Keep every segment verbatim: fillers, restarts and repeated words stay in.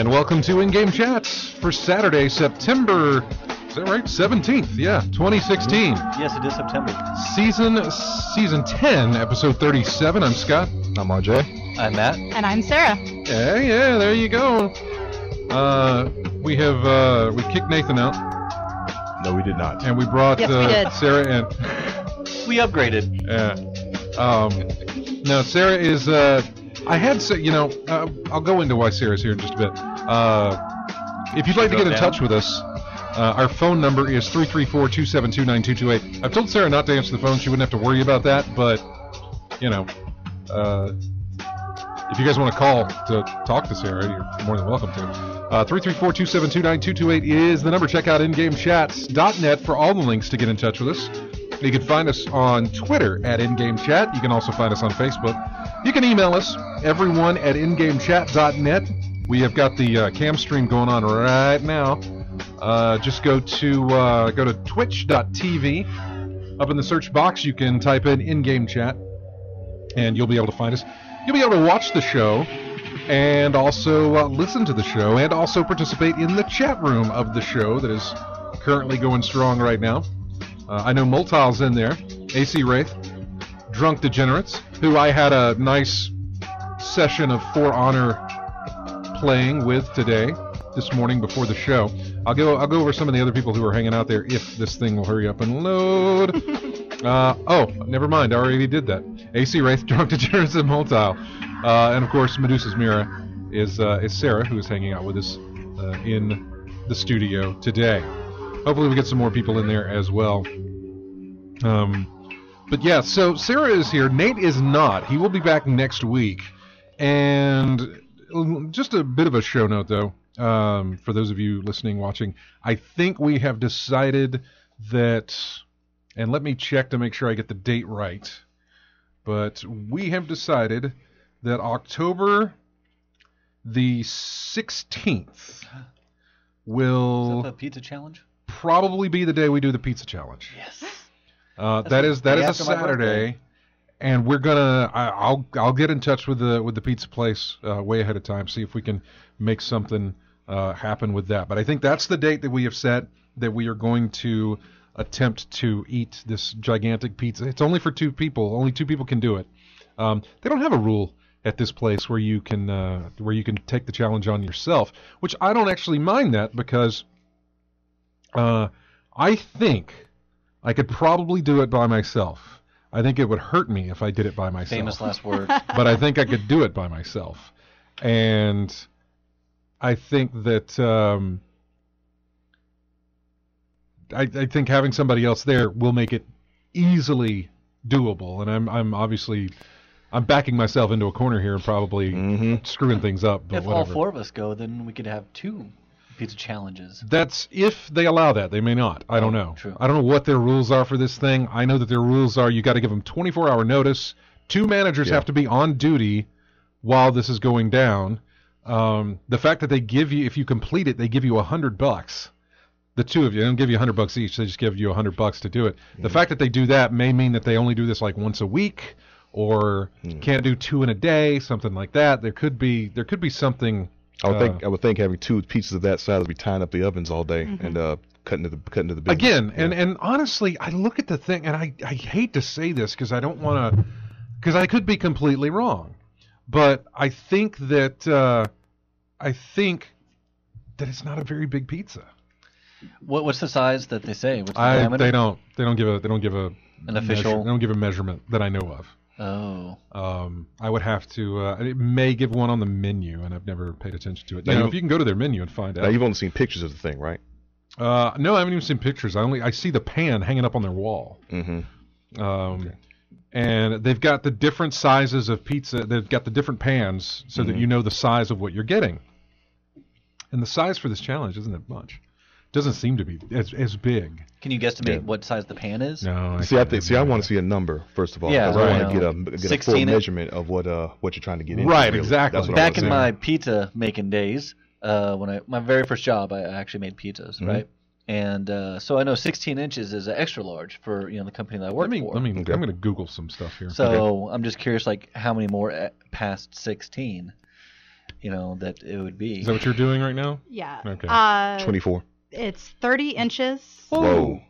And welcome to In-Game Chats for Saturday, September, is that right? seventeenth, yeah, twenty sixteen. Yes, it is September. Season season ten, episode thirty-seven. I'm Scott. I'm R J. I'm Matt. And I'm Sarah. Yeah, yeah, there you go. Uh, we have, uh, we kicked Nathan out. No, we did not. And we brought Yes, we uh, did. Sarah in. We upgraded. Yeah. Um, no, Sarah is, uh, I had, sa- you know, uh, I'll go into why Sarah's here in just a bit. Uh, if you'd like to get in down. touch with us, uh, our phone number is three three four, two seven two, nine two two eight. I've told Sarah not to answer the phone. She wouldn't have to worry about that, but, you know, uh, if you guys want to call to talk to Sarah, you're more than welcome to. Uh, three three four, two seven two, nine two two eight is the number. Check out in game chats dot net for all the links to get in touch with us. You can find us on Twitter at InGameChat. You can also find us on Facebook. You can email us, everyone at in game chat dot net. We have got the uh, cam stream going on right now. Uh, just go to uh, go to twitch dot t v. Up in the search box, you can type in in-game chat, and you'll be able to find us. You'll be able to watch the show, and also uh, listen to the show, and also participate in the chat room of the show that is currently going strong right now. Uh, I know Multile's in there, A C Wraith, Drunk Degenerates, who I had a nice session of For Honor playing with today, this morning before the show. I'll go I'll go over some of the other people who are hanging out there if this thing will hurry up and load. uh, oh, never mind, I already did that. A C Wraith, Drunk Degenerates, and Multile. Uh, and of course, Medusa's Mira is, uh, is Sarah, who is hanging out with us uh, in the studio today. Hopefully we get some more people in there as well. Um, but yeah, so Sarah is here. Nate is not. He will be back next week. And just a bit of a show note, though, um, for those of you listening, watching. I think we have decided that, and let me check to make sure I get the date right, but we have decided that October the sixteenth will... Is that the pizza challenge? Probably be the day we do the pizza challenge. Yes. Uh, That's that the is that day is a after my Saturday, birthday. and we're gonna. I, I'll I'll get in touch with the with the pizza place uh, way ahead of time, see if we can make something uh, happen with that. But I think that's the date that we have set that we are going to attempt to eat this gigantic pizza. It's only for two people. Only two people can do it. Um, they don't have a rule at this place where you can uh, where you can take the challenge on yourself, which I don't actually mind that because. Uh, I think I could probably do it by myself. I think it would hurt me if I did it by myself. Famous last word. But I think I could do it by myself. And I think that um, I, I think having somebody else there will make it easily doable. And I'm I'm obviously I'm backing myself into a corner here and probably Mm-hmm. screwing things up. But If whatever. all four of us go, then we could have two pizza challenges. That's if they allow that. They may not. I don't know. True. I don't know what their rules are for this thing. I know that their rules are you got to give them twenty-four hour notice. Two managers Yeah. have to be on duty while this is going down. Um, the fact that they give you, if you complete it, they give you a hundred bucks. The two of you, they don't give you a hundred bucks each. They just give you a hundred bucks to do it. The fact that they do that may mean that they only do this like once a week, or can't do two in a day, something like that. There could be there could be something. I would uh, think I would think having two pizzas of that size would be tying up the ovens all day and uh, cutting to the cutting to the business. Again, Yeah. and, and honestly, I look at the thing, and I, I hate to say this because I don't want to, because I could be completely wrong, but I think that uh, I think that it's not a very big pizza. What What's the size that they say? What's the I diameter? they don't they don't give a they don't give a An official- measure- they don't give a measurement that I know of. Oh. Um, I would have to. Uh, it may give one on the menu, and I've never paid attention to it. Now You know, you- if you can go to their menu and find Now out. you've only seen pictures of the thing, right? Uh, no, I haven't even seen pictures. I only I see the pan hanging up on their wall. Mm-hmm. Um, Okay. And they've got the different sizes of pizza. They've got the different pans so that Mhm. you know the size of what you're getting. And the size for this challenge isn't that much. Doesn't seem to be as as big. Can you guestimate Yeah. what size the pan is? No, See, I can't think. See, I imagine want that. to see a number first of all. Yeah, 'cause I right. want to get a get a full sixteen in- measurement of what uh what you're trying to get into. Right, really. exactly. That's what I Back wanna in see. my pizza making days, uh, when I my very first job, I actually made pizzas, Mhm. right? And uh, so I know sixteen inches is extra large for you know the company that I work Let me for. let me. Okay. I'm going to Google some stuff here. So I'm just curious, like how many more at, past sixteen? you know, that it would be. Is that what you're doing right now? Yeah. Okay. Uh, twenty-four. It's thirty inches. Whoa.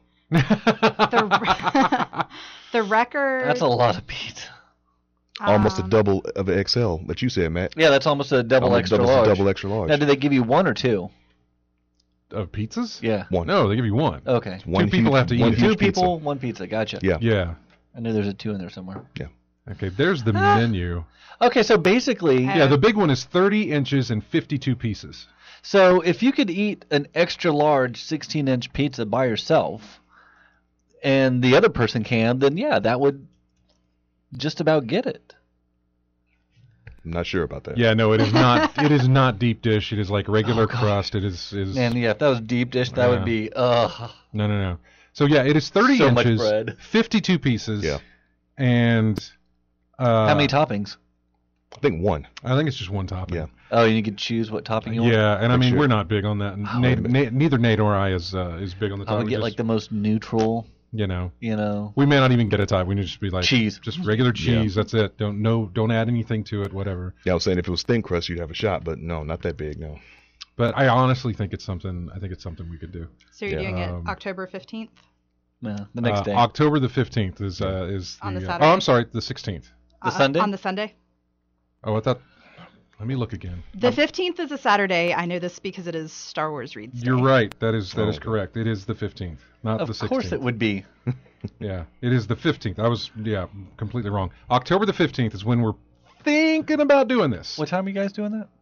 The, the record. That's a lot of pizza. Almost a um, double of an X L that you said, Matt. Yeah, that's almost a double Almost extra double, large. double extra large. Now, do they give you one or two? Of pizzas? Yeah. One. No, they give you one. Okay. One Two people huge- have to eat one it. Two huge pizza. people, one pizza. Gotcha. Yeah. Yeah. I knew there's a two in there somewhere. Okay, there's the Ah. menu. Okay, so basically, Okay. Yeah, the big one is thirty inches and fifty-two pieces. so if you could eat an extra large sixteen inch pizza by yourself, and the other person can, then yeah, that would just about get it. I'm not sure about that. Yeah, no, it is not. It is not deep dish. It is like regular Oh, God. crust. It is. Is And yeah, if that was deep dish, that Yeah. would be ugh. no, no, no. So yeah, it is thirty So much inches, bread. fifty-two pieces. Yeah. And uh, How many toppings? I think one. I think it's just one topping. Yeah. Oh, you could choose what topping you want. Yeah, and I Pretty mean sure. we're not big on that. Oh, Nate, wait a Nate, neither Nate or I is uh, is big on the I top. would We get just, like the most neutral, you know, you know. we may not even get a type. We need to just be like Cheese. just regular cheese. That's it. Don't no, don't add anything to it. Whatever. Yeah, I was saying if it was thin crust, you'd have a shot, but no, not that big. No. But I honestly think it's something. I think it's something we could do. So you're Yeah. doing Um, it October fifteenth? Yeah, the next Uh, day. October the fifteenth is uh, is On the uh, Saturday? oh, I'm sorry, the sixteenth. The Sunday? On the Sunday? Oh, I thought. Let me look again. The fifteenth is a Saturday. I know this because it is Star Wars Reads Day. You're right. That is that is Oh. correct. It is the fifteenth, not Of the sixteenth. course it would be. Yeah, it is the fifteenth. I was yeah completely wrong. October the fifteenth is when we're thinking about doing this. What time are you guys doing that?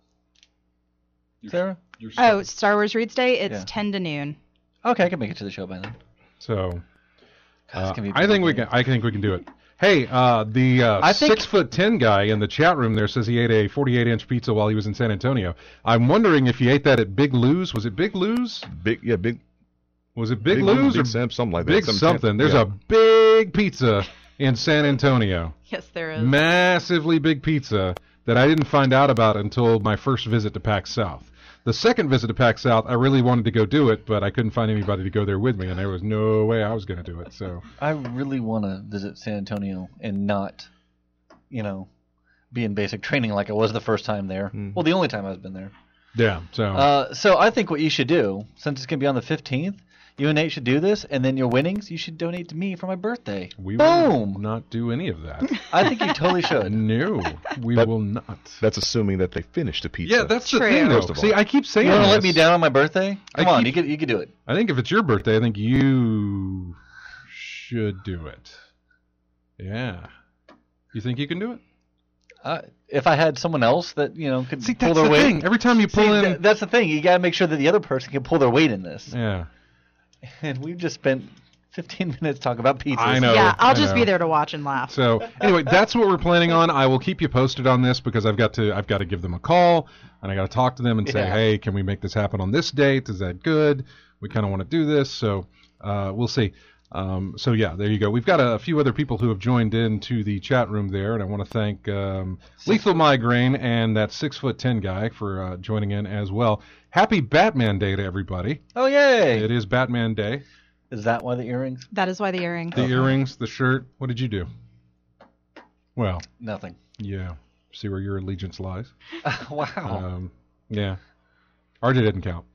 Sarah? Oh, Star Wars Reads Day. It's Yeah. ten to noon. Okay, I can make it to the show by then. So God, it's uh, gonna be I think we busy. can. I think we can do it. Hey, uh, the uh, I think- six foot ten guy in the chat room there says he ate a forty-eight inch pizza while he was in San Antonio. I'm wondering if he ate that at Big Lou's. Was it Big Lou's? Big, yeah, big. Was it Big, Big Lou's Big or Sam, something like that. Big Some- something? There's yeah. a big pizza in San Antonio. Yes, there is. Massively big pizza that I didn't find out about until my first visit to PAX South. The second visit to PAX South, I really wanted to go do it, but I couldn't find anybody to go there with me, and there was no way I was going to do it. So I really want to visit San Antonio and not, you know, be in basic training like I was the first time there. Mhm. Well, the only time I've been there. yeah, so Uh, so I think what you should do, since it's going to be on the fifteenth, you and Nate should do this, and then your winnings you should donate to me for my birthday. we will Boom! not do any of that. I think you totally should. No, we But- will not. That's assuming that they finish the pizza. Yeah, that's the True. thing, though. First of all. See, I keep saying You want to let this. me down on my birthday? I Come on, keep- you could you could do it. I think if it's your birthday, I think you should do it. Yeah. You think you can do it? Uh, if I had someone else that you know could See, pull that's their the weight. thing. Every time you pull See, in, th- that's the thing. You got to make sure that the other person can pull their weight in this. yeah. And we've just spent fifteen minutes talking about pizzas. I know. yeah, I'll I just know. be there to watch and laugh. So anyway, that's what we're planning on. I will keep you posted on this because I've got to I've got to give them a call and I got to talk to them and say, Yeah. hey, can we make this happen on this date? Is that good? We kind of want to do this, so uh, we'll see. Um, so yeah, there you go. We've got a, a few other people who have joined into the chat room there, and I want to thank um, Lethal Migraine and that six foot ten guy for uh, joining in as well. Happy Batman Day to everybody! Oh yay! It is Batman Day. Is that why the earrings? That is why the earring. The earrings, the shirt. What did you do? Well, Nothing. yeah. See where your allegiance lies. wow. Um, yeah. R J didn't count.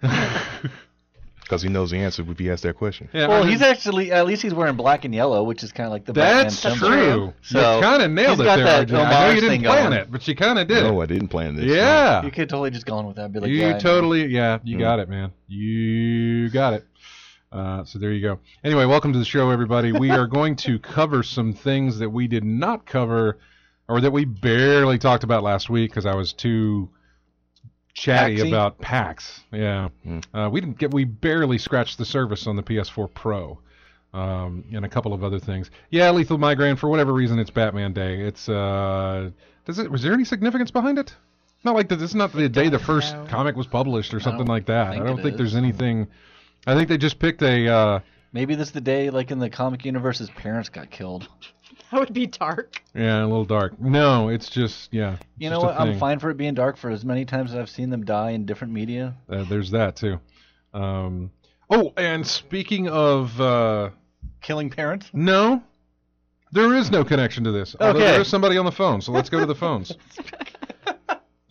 Because he knows the answer if he asked that question. Yeah, well, R J he's actually at least he's wearing black and yellow, which is kind of like the That's Batman true. symbol. So you kind of nailed he's it got there, that R J. I know homage you didn't thing plan going. it, but you kind of did. No, I didn't plan this. Yeah. You could totally just gone with that. Be like, you yeah, I know. totally, yeah, you Mm. got it, man. You got it. Uh, so there you go. Anyway, welcome to the show, everybody. We are going to cover some things that we did not cover, or that we barely talked about last week because I was too chatty Paxy? about PAX. Yeah, Mm. uh, we didn't get. We barely scratched the surface on the P S four Pro, um, and a couple of other things. Yeah, Lethal Migraine. For whatever reason, it's Batman Day. It's uh, does it? Was there any significance behind it? Not like that. This is not the day the first know. comic was published or something don't like that. think I don't it think is. there's anything. I think they just picked a. Uh, Maybe this is the day, like in the comic universe, his parents got killed. That would be dark. yeah, a little dark. No, it's just yeah. it's You know just a what? I'm thing. fine for it being dark for as many times as I've seen them die in different media. Uh, there's that too. Um, oh, and speaking of. Uh, Killing parents. No, there is no connection to this. Although Okay. there is somebody on the phone, so let's go to the phones.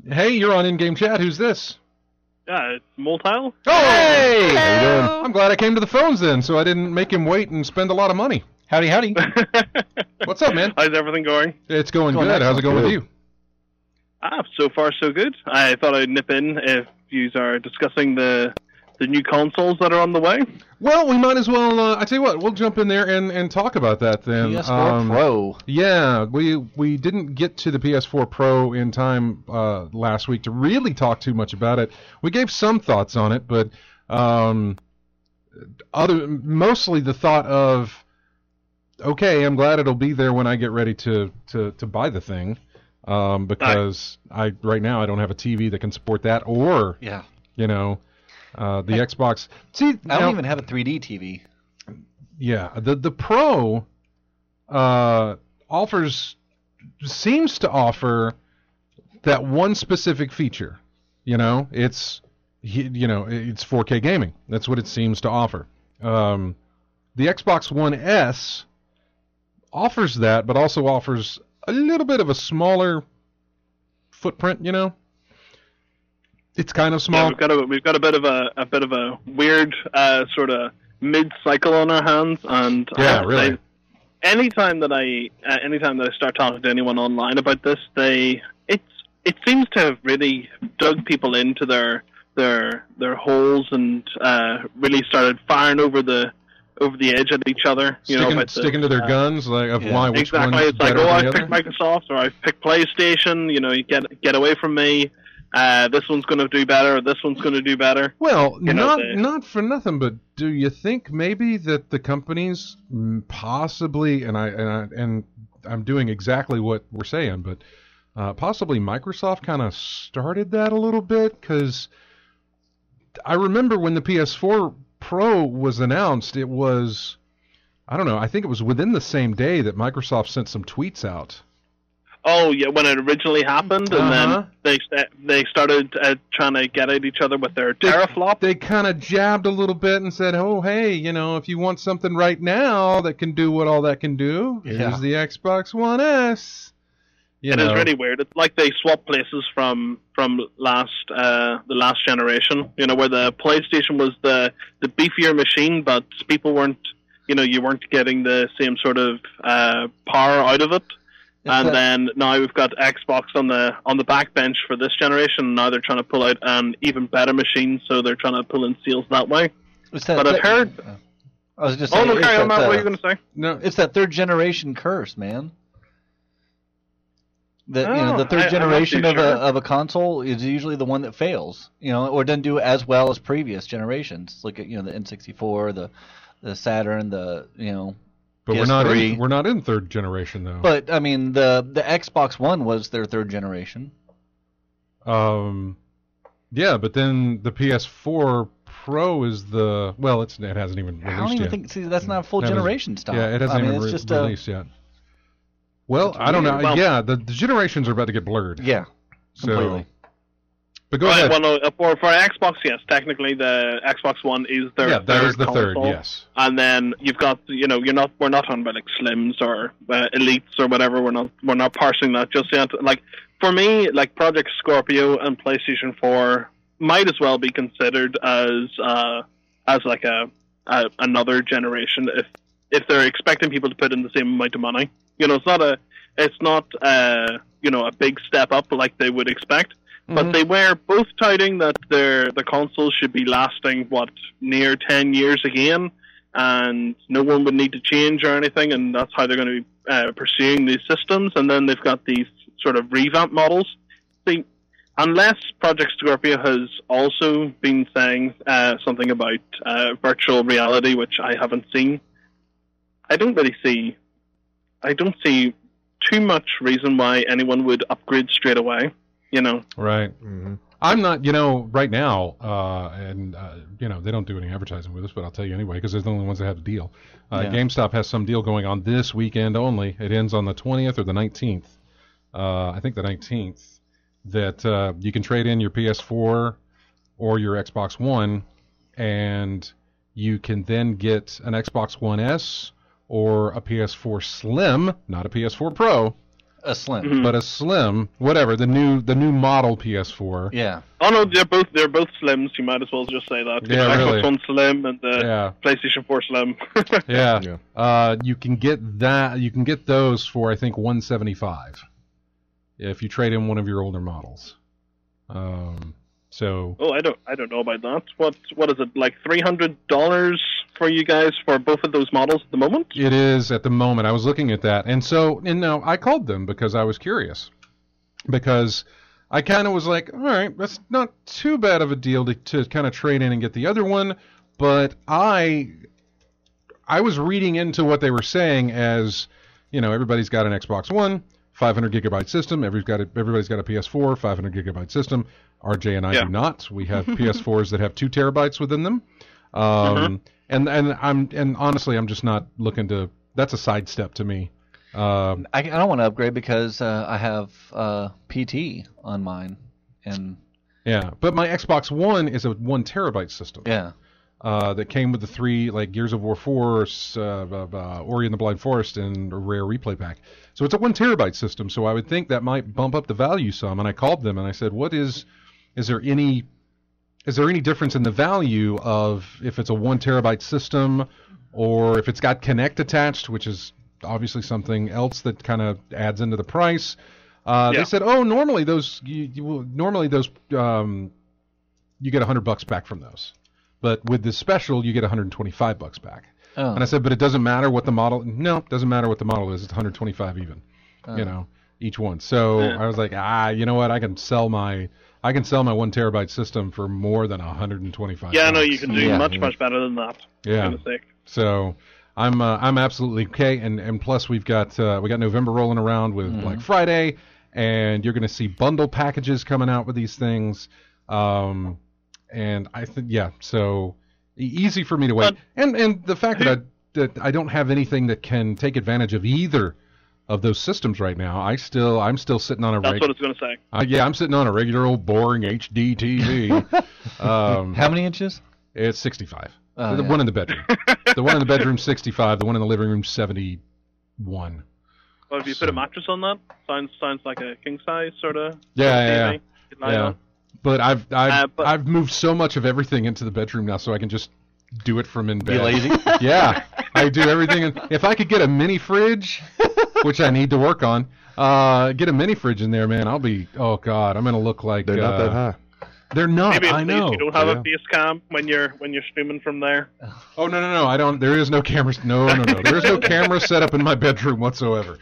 Hey, you're on in-game chat. Who's this? Yeah, it's Moltile. Oh, hey! How you doing? I'm glad I came to the phones then, so I didn't make him wait and spend a lot of money. Howdy, howdy. What's up, man? How's everything going? It's going, Going good. How's it going with Good. you? Ah, so far so good. I thought I'd nip in if you are discussing the the new consoles that are on the way. Well, we might as well. Uh, I tell you what, we'll jump in there and, and talk about that then. P S four Um, Pro. Yeah, we we didn't get to the P S four Pro in time uh, last week to really talk too much about it. We gave some thoughts on it, but um, other mostly the thought of, okay, I'm glad it'll be there when I get ready to to, to buy the thing, um, because I right now I don't have a T V that can support that, or Yeah. you know, uh, the Xbox. See, I don't now- even have a three D T V. Yeah, the the Pro uh, offers seems to offer that one specific feature. You know, it's you know it's four K gaming. That's what it seems to offer. Um, the Xbox One S offers that, but also offers a little bit of a smaller footprint. You know, it's kind of Yeah, small. we've got a we've got a bit of a a bit of a weird uh, sort of mid cycle on our hands, and Yeah, uh, really. they- anytime that I uh, anytime that I start talking to anyone online about this, they it's it seems to have really dug people into their their their holes and uh, really started firing over the over the edge at each other. You know, Sticking, about the- sticking to their uh, guns, like of yeah. why which exactly. one's It's like, better oh, than I the picked other. Microsoft or I picked PlayStation. You know, you get get away from me. Uh, this one's going to do better. Or this one's going to do better. Well, you know, not they- not for nothing, but do you think maybe that the companies mm, possibly, and I and I, and I'm doing exactly what we're saying, but uh, possibly Microsoft kind of started that a little bit, because I remember when the P S four Pro was announced, it was, I don't know, I think it was within the same day that Microsoft sent some tweets out. Oh yeah, when it originally happened, and Uh-huh. then they sta- they started uh, trying to get at each other with their teraflop. They kind of jabbed a little bit and said, "Oh, hey, you know, if you want something right now that can do what all that can do, here's Yeah. the Xbox One S." You It know, is really weird. It's like they swapped places from from last uh, the last generation. You know, where the PlayStation was the the beefier machine, but people weren't. You know, you weren't getting the same sort of uh, power out of it. It's And that- then now we've got Xbox on the on the back bench for this generation. Now they're trying to pull out an even better machine, so they're trying to pull in sales that way. It's that But I've third- heard. I was just Oh saying, no, it's carry on, that, Matt. What are uh, you going to say? no, It's that third generation curse, man. The you know Oh, the I- third I'm not generation too of a sure. of a console is usually the one that fails, you know, or doesn't do as well as previous generations. Look at you know the N sixty-four, the the Saturn, the you know. but we're not P S three. in, we're not in third generation though. But I mean the the Xbox One was their third generation. um, yeah, but then the P S four Pro is the well, it's it hasn't even released I don't even yet. think. See, that's not a full That was- generation stuff. Yeah, it hasn't I mean, even it's re- just uh, released yet. Well, it's I don't know. weird. Well- yeah, the, the generations are about to get blurred. yeah, so, completely. But go Right, ahead. well, no, uh, for for Xbox, yes, technically the Xbox One is their yeah, that third is the third. console. Yes. And then you've got, you know, you're not, we're not talking about like Slims or uh, Elites or whatever. We're not, we're not parsing that just yet. Like for me, like Project Scorpio and PlayStation four might as well be considered as, uh, as like a, a another generation if if they're expecting people to put in the same amount of money. You know, it's not a, it's not, uh, you know, a big step up like they would expect. But they were both touting that their the consoles should be lasting what near ten years again, and no one would need to change or anything, and that's how they're going to be uh, pursuing these systems. And then they've got these sort of revamp models. See, unless Project Scorpio has also been saying uh, something about uh, virtual reality, which I haven't seen, I don't really see. I don't see too much reason why anyone would upgrade straight away. You know. Right. hmm I'm not, you know, right now, uh, and, uh, you know, they don't do any advertising with us, but I'll tell you anyway, because they're the only ones that have the deal. Uh, Yeah. GameStop has some deal going on this weekend only. It ends on the twentieth or the nineteenth. Uh, I think the nineteenth. That uh, you can trade in your P S four or your Xbox One, and you can then get an Xbox One S or a P S four Slim, not a P S four Pro, A Slim. Mhm. but a Slim, whatever the new the new model P S four. Yeah. Oh no, they're both they're both Slims. You might as well just say that. The Yeah, Xbox really. One Slim and the Yeah. PlayStation four Slim. Yeah. Yeah. Uh, you can get that. You can get those for I think one seventy-five if you trade in one of your older models. Um, so Oh, I don't I don't know about that. What what is it like three hundred dollars for you guys for both of those models at the moment? it is at the moment. I was looking at that, and so and now I called them because I was curious, because I kind of was like, all right, that's not too bad of a deal to to kind of trade in and get the other one, but I I was reading into what they were saying as, you know, everybody's got an Xbox One, five hundred gigabyte system. Everybody's got a, everybody's got a P S four, five hundred gigabyte system. R J and I Yeah. do not. We have P S fours that have two terabytes within them. Um, Mhm. and and I'm and honestly, I'm just not looking to. That's a sidestep to me. Um, I, I don't want to upgrade because uh, I have uh, P T on mine, and yeah, but my Xbox One is a one terabyte system. yeah, Uh, that came with the three like Gears of War four, uh, uh, uh, Ori and the Blind Forest, and a rare replay pack. So it's a one terabyte system. So I would think that might bump up the value some. And I called them and I said, "What is? Is there any? Is there any difference in the value of if it's a one terabyte system, or if it's got Kinect attached, which is obviously something else that kind of adds into the price?" Uh, Yeah. They said, "Oh, normally those you, you will, normally those um, you get a hundred bucks back from those." But with this special, you get one hundred twenty-five bucks back. oh, And I said, but it doesn't matter what the model. No, it doesn't matter what the model is. It's one hundred twenty-five even. Oh. You know, each one. So Yeah. I was like, ah, you know what? I can sell my I can sell my one terabyte system for more than one hundred twenty-five. Yeah, no, bucks. you can do Yeah. much much better than that. Yeah. For goodness sake. So I'm uh, I'm absolutely okay. And and plus we've got uh, we got November rolling around with Mhm. Black Friday, and you're going to see bundle packages coming out with these things. Um, and I think yeah, so e- easy for me to wait. But- and and the fact that I that I don't have anything that can take advantage of either of those systems right now. I still I'm still sitting on a That's reg- what it's going to say. uh, yeah, I'm sitting on a regular old boring H D T V. um, how many inches? it's sixty-five. Oh, the yeah. one in the bedroom. The one in the bedroom sixty-five. The one in the living room seventy-one. Well, if you So- put a mattress on that, sounds sounds like a king size sort of. Yeah, T V. yeah, You can lie yeah. on. But I've I've Uh, but- I've moved so much of everything into the bedroom now, so I can just do it from in bed. Be lazy. Yeah, I do everything. In, if I could get a mini fridge, which I need to work on, uh, get a mini fridge in there, man, I'll be. Oh God, I'm gonna look like They're not uh, that high. They're not. Maybe at I least know. you don't have Yeah. a face cam when you're when you're streaming from there. Oh no no no! I don't. There is no cameras. No no no. There is no camera set up in my bedroom whatsoever.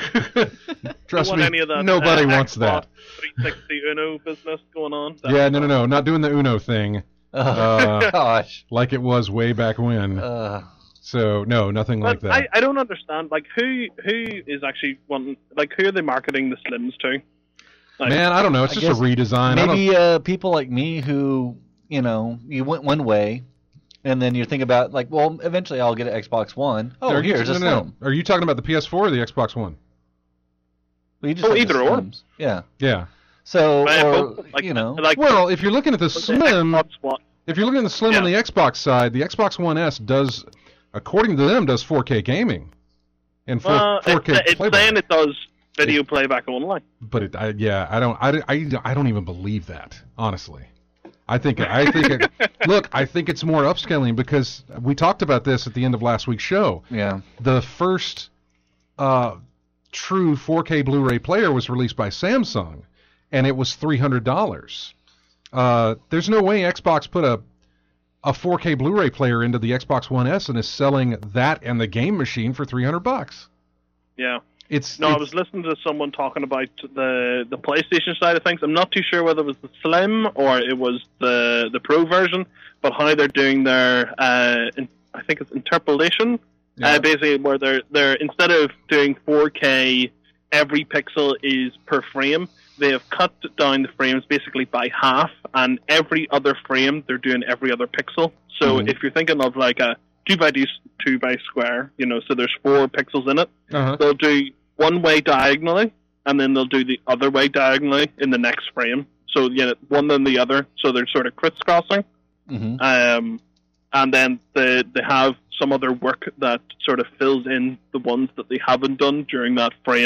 Trust Don't me, want any of that, nobody uh, wants Xbox that. three sixty Uno business going on. Yeah, no no no, not doing the Uno thing Oh, Uh, gosh. like it was way back when. Uh, So no, nothing like But that. I, I don't understand. Like who who is actually wanting? Like who are they marketing the Slims to? Like, Man, I don't know. It's I just a guess redesign. I don't- maybe uh, people like me who, you know, you went one way, and then you think about like, well, eventually I'll get an Xbox One. Oh, Are you- here's a no, no, Slim. no. Are you talking about the P S four or the Xbox One? Well, you just Oh, have the either or. Slims. Yeah. Yeah. So, Right, or, both, like, you know, like Well, if you're looking at the the Slim, Xbox One. if you're looking at the Slim on the Yeah. Xbox side, the Xbox One S does, according to them, does four K gaming and four, Uh, 4K it's, it's playback. saying it does video playback only. But it, I, yeah, I don't, I, I, I don't even believe that, honestly. I think, I think, it, look, I think it's more upscaling because we talked about this at the end of last week's show. yeah. The first uh, true four K Blu-ray player was released by Samsung, and it was three hundred dollars. Uh, there's no way Xbox put a a four K Blu-ray player into the Xbox One S and is selling that and the game machine for three hundred bucks. Yeah. It's No, I it's- was listening to someone talking about the the PlayStation side of things. I'm not too sure whether it was the Slim or it was the the Pro version, but how they're doing their uh, in, I think it's interpolation, Yeah. uh, basically where they're they're instead of doing four K, every pixel is per frame. They have cut down the frames basically by half, and every other frame they're doing every other pixel. So Mhm. if you're thinking of like a two by two, two by square, you know, so there's four pixels in it. uh-huh. They'll do one way diagonally, and then they'll do the other way diagonally in the next frame. So yeah, one then the other, so they're sort of crisscrossing. hmm Um, and then they they have some other work that sort of fills in the ones that they haven't done during that frame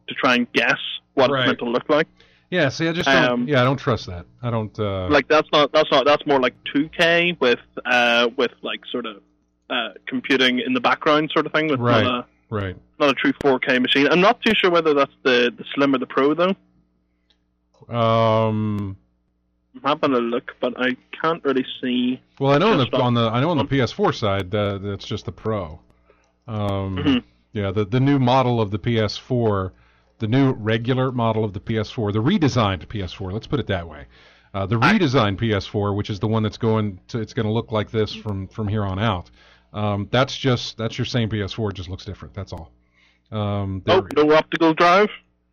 to try and guess what Right. it's meant to look like. Yeah, see, I just don't. Um, yeah, I don't trust that. I don't. Uh, Like that's not that's not that's more like two K with uh with like sort of uh computing in the background sort of thing. With Right. not a right. not a true four K machine. I'm not too sure whether that's the the Slim or the Pro though. Um. I'm having a look, but I can't really see. Well, I know on Just the on the I know on the on- P S four side uh, that's just the Pro. Um, Mhm. Yeah, the the new model of the P S four, the new regular model of the P S four, the redesigned P S four. Let's put it that way. Uh, the redesigned P S four, which is the one that's going to it's going to look like this from from here on out. Um, that's just that's your same P S four, it just looks different. That's all. Um, Oh, there- no optical drive.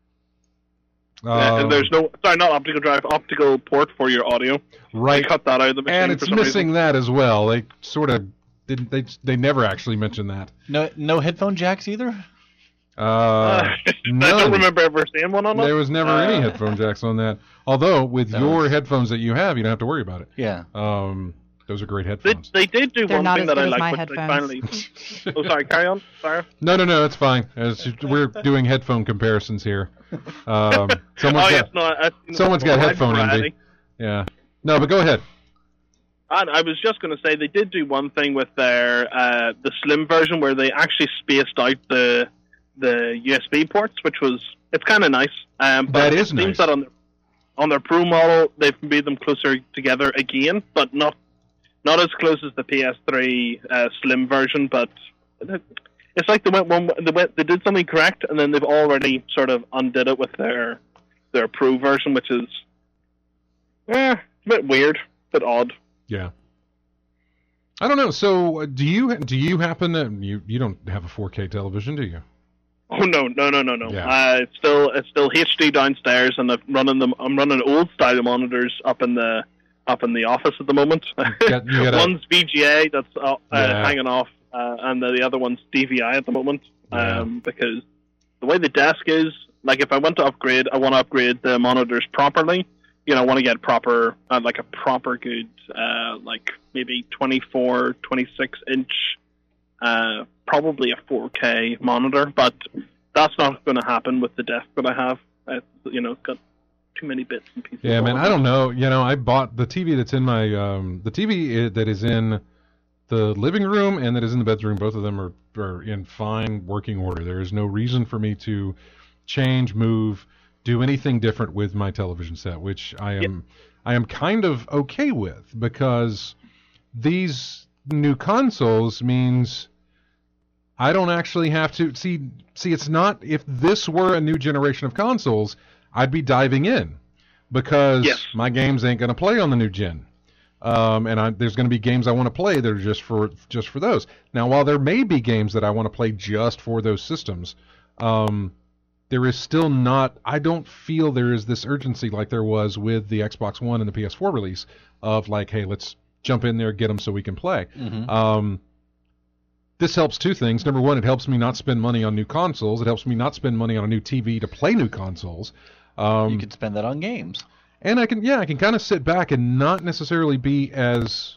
Uh, um, there's no sorry, not optical drive, optical port for your audio. right. They cut that out of the machine And for it's some missing reason. that as well. They sort of didn't. They they never actually mentioned that. No, no headphone jacks either. Uh, Uh, I none. don't remember ever seeing one on it. There was never Uh, any headphone jacks on that. Although with That your was- headphones that you have, you don't have to worry about it. Yeah. Um, those are great They, headphones. they did do They're one not thing as that I good as like, my which they headphones. finally. Oh, sorry. Carry on. Sorry. No, no, no, it's fine. It's, we're doing headphone comparisons here. Um, someone's oh got, yes, no. I, someone's got I- headphone envy. variety. Yeah. No, but go ahead. And I was just going to say they did do one thing with their uh, the slim version where they actually spaced out the the U S B ports, which was it's kind of nice. Um, but That it is seems nice. that on their on their Pro model they've made them closer together again, but not not as close as the P S three uh, slim version. But it's like they went one they went they did something correct, and then they've already sort of undid it with their their Pro version, which is eh, a bit weird, a bit odd. Yeah. I don't know. So, uh, do you do you happen to you you don't have a four K television, do you? Oh no, no, no, no, no! Yeah. Uh, it's still it's still H D downstairs, and I'm running them. I'm running old style monitors up in the up in the office at the moment. Got- you gotta- One's V G A that's uh, uh, Yeah. hanging off, uh, and the, the other one's D V I at the moment. Yeah. Um, because the way the desk is, like if I want to upgrade, I want to upgrade the monitors properly. You know, I want to get proper, uh, like a proper good, uh, like maybe twenty-four, twenty-six inch, uh, probably a four K monitor, but that's not going to happen with the desk that I have. Uh, you know, it's got too many bits and pieces. Yeah, all man. of I it. don't know. You know, I bought the T V that's in my um, the T V i- that is in the living room and that is in the bedroom. Both of them are are in fine working order. There is no reason for me to change, move, do anything different with my television set, which I am I am kind of okay with because these new consoles means I don't actually have to see see it's not if this were a new generation of consoles, I'd be diving in because Yes. my games ain't going to play on the new gen. Um, and I, there's going to be games I want to play that are just for just for those. Now, while there may be games that I want to play just for those systems, um, there is still not. I don't feel there is this urgency like there was with the Xbox One and the P S four release of like, hey, let's jump in there, get them so we can play. Mhm. Um, this helps two things. Number one, it helps me not spend money on new consoles. It helps me not spend money on a new T V to play new consoles. Um, You could spend that on games. and I can, yeah, I can kind of sit back and not necessarily be as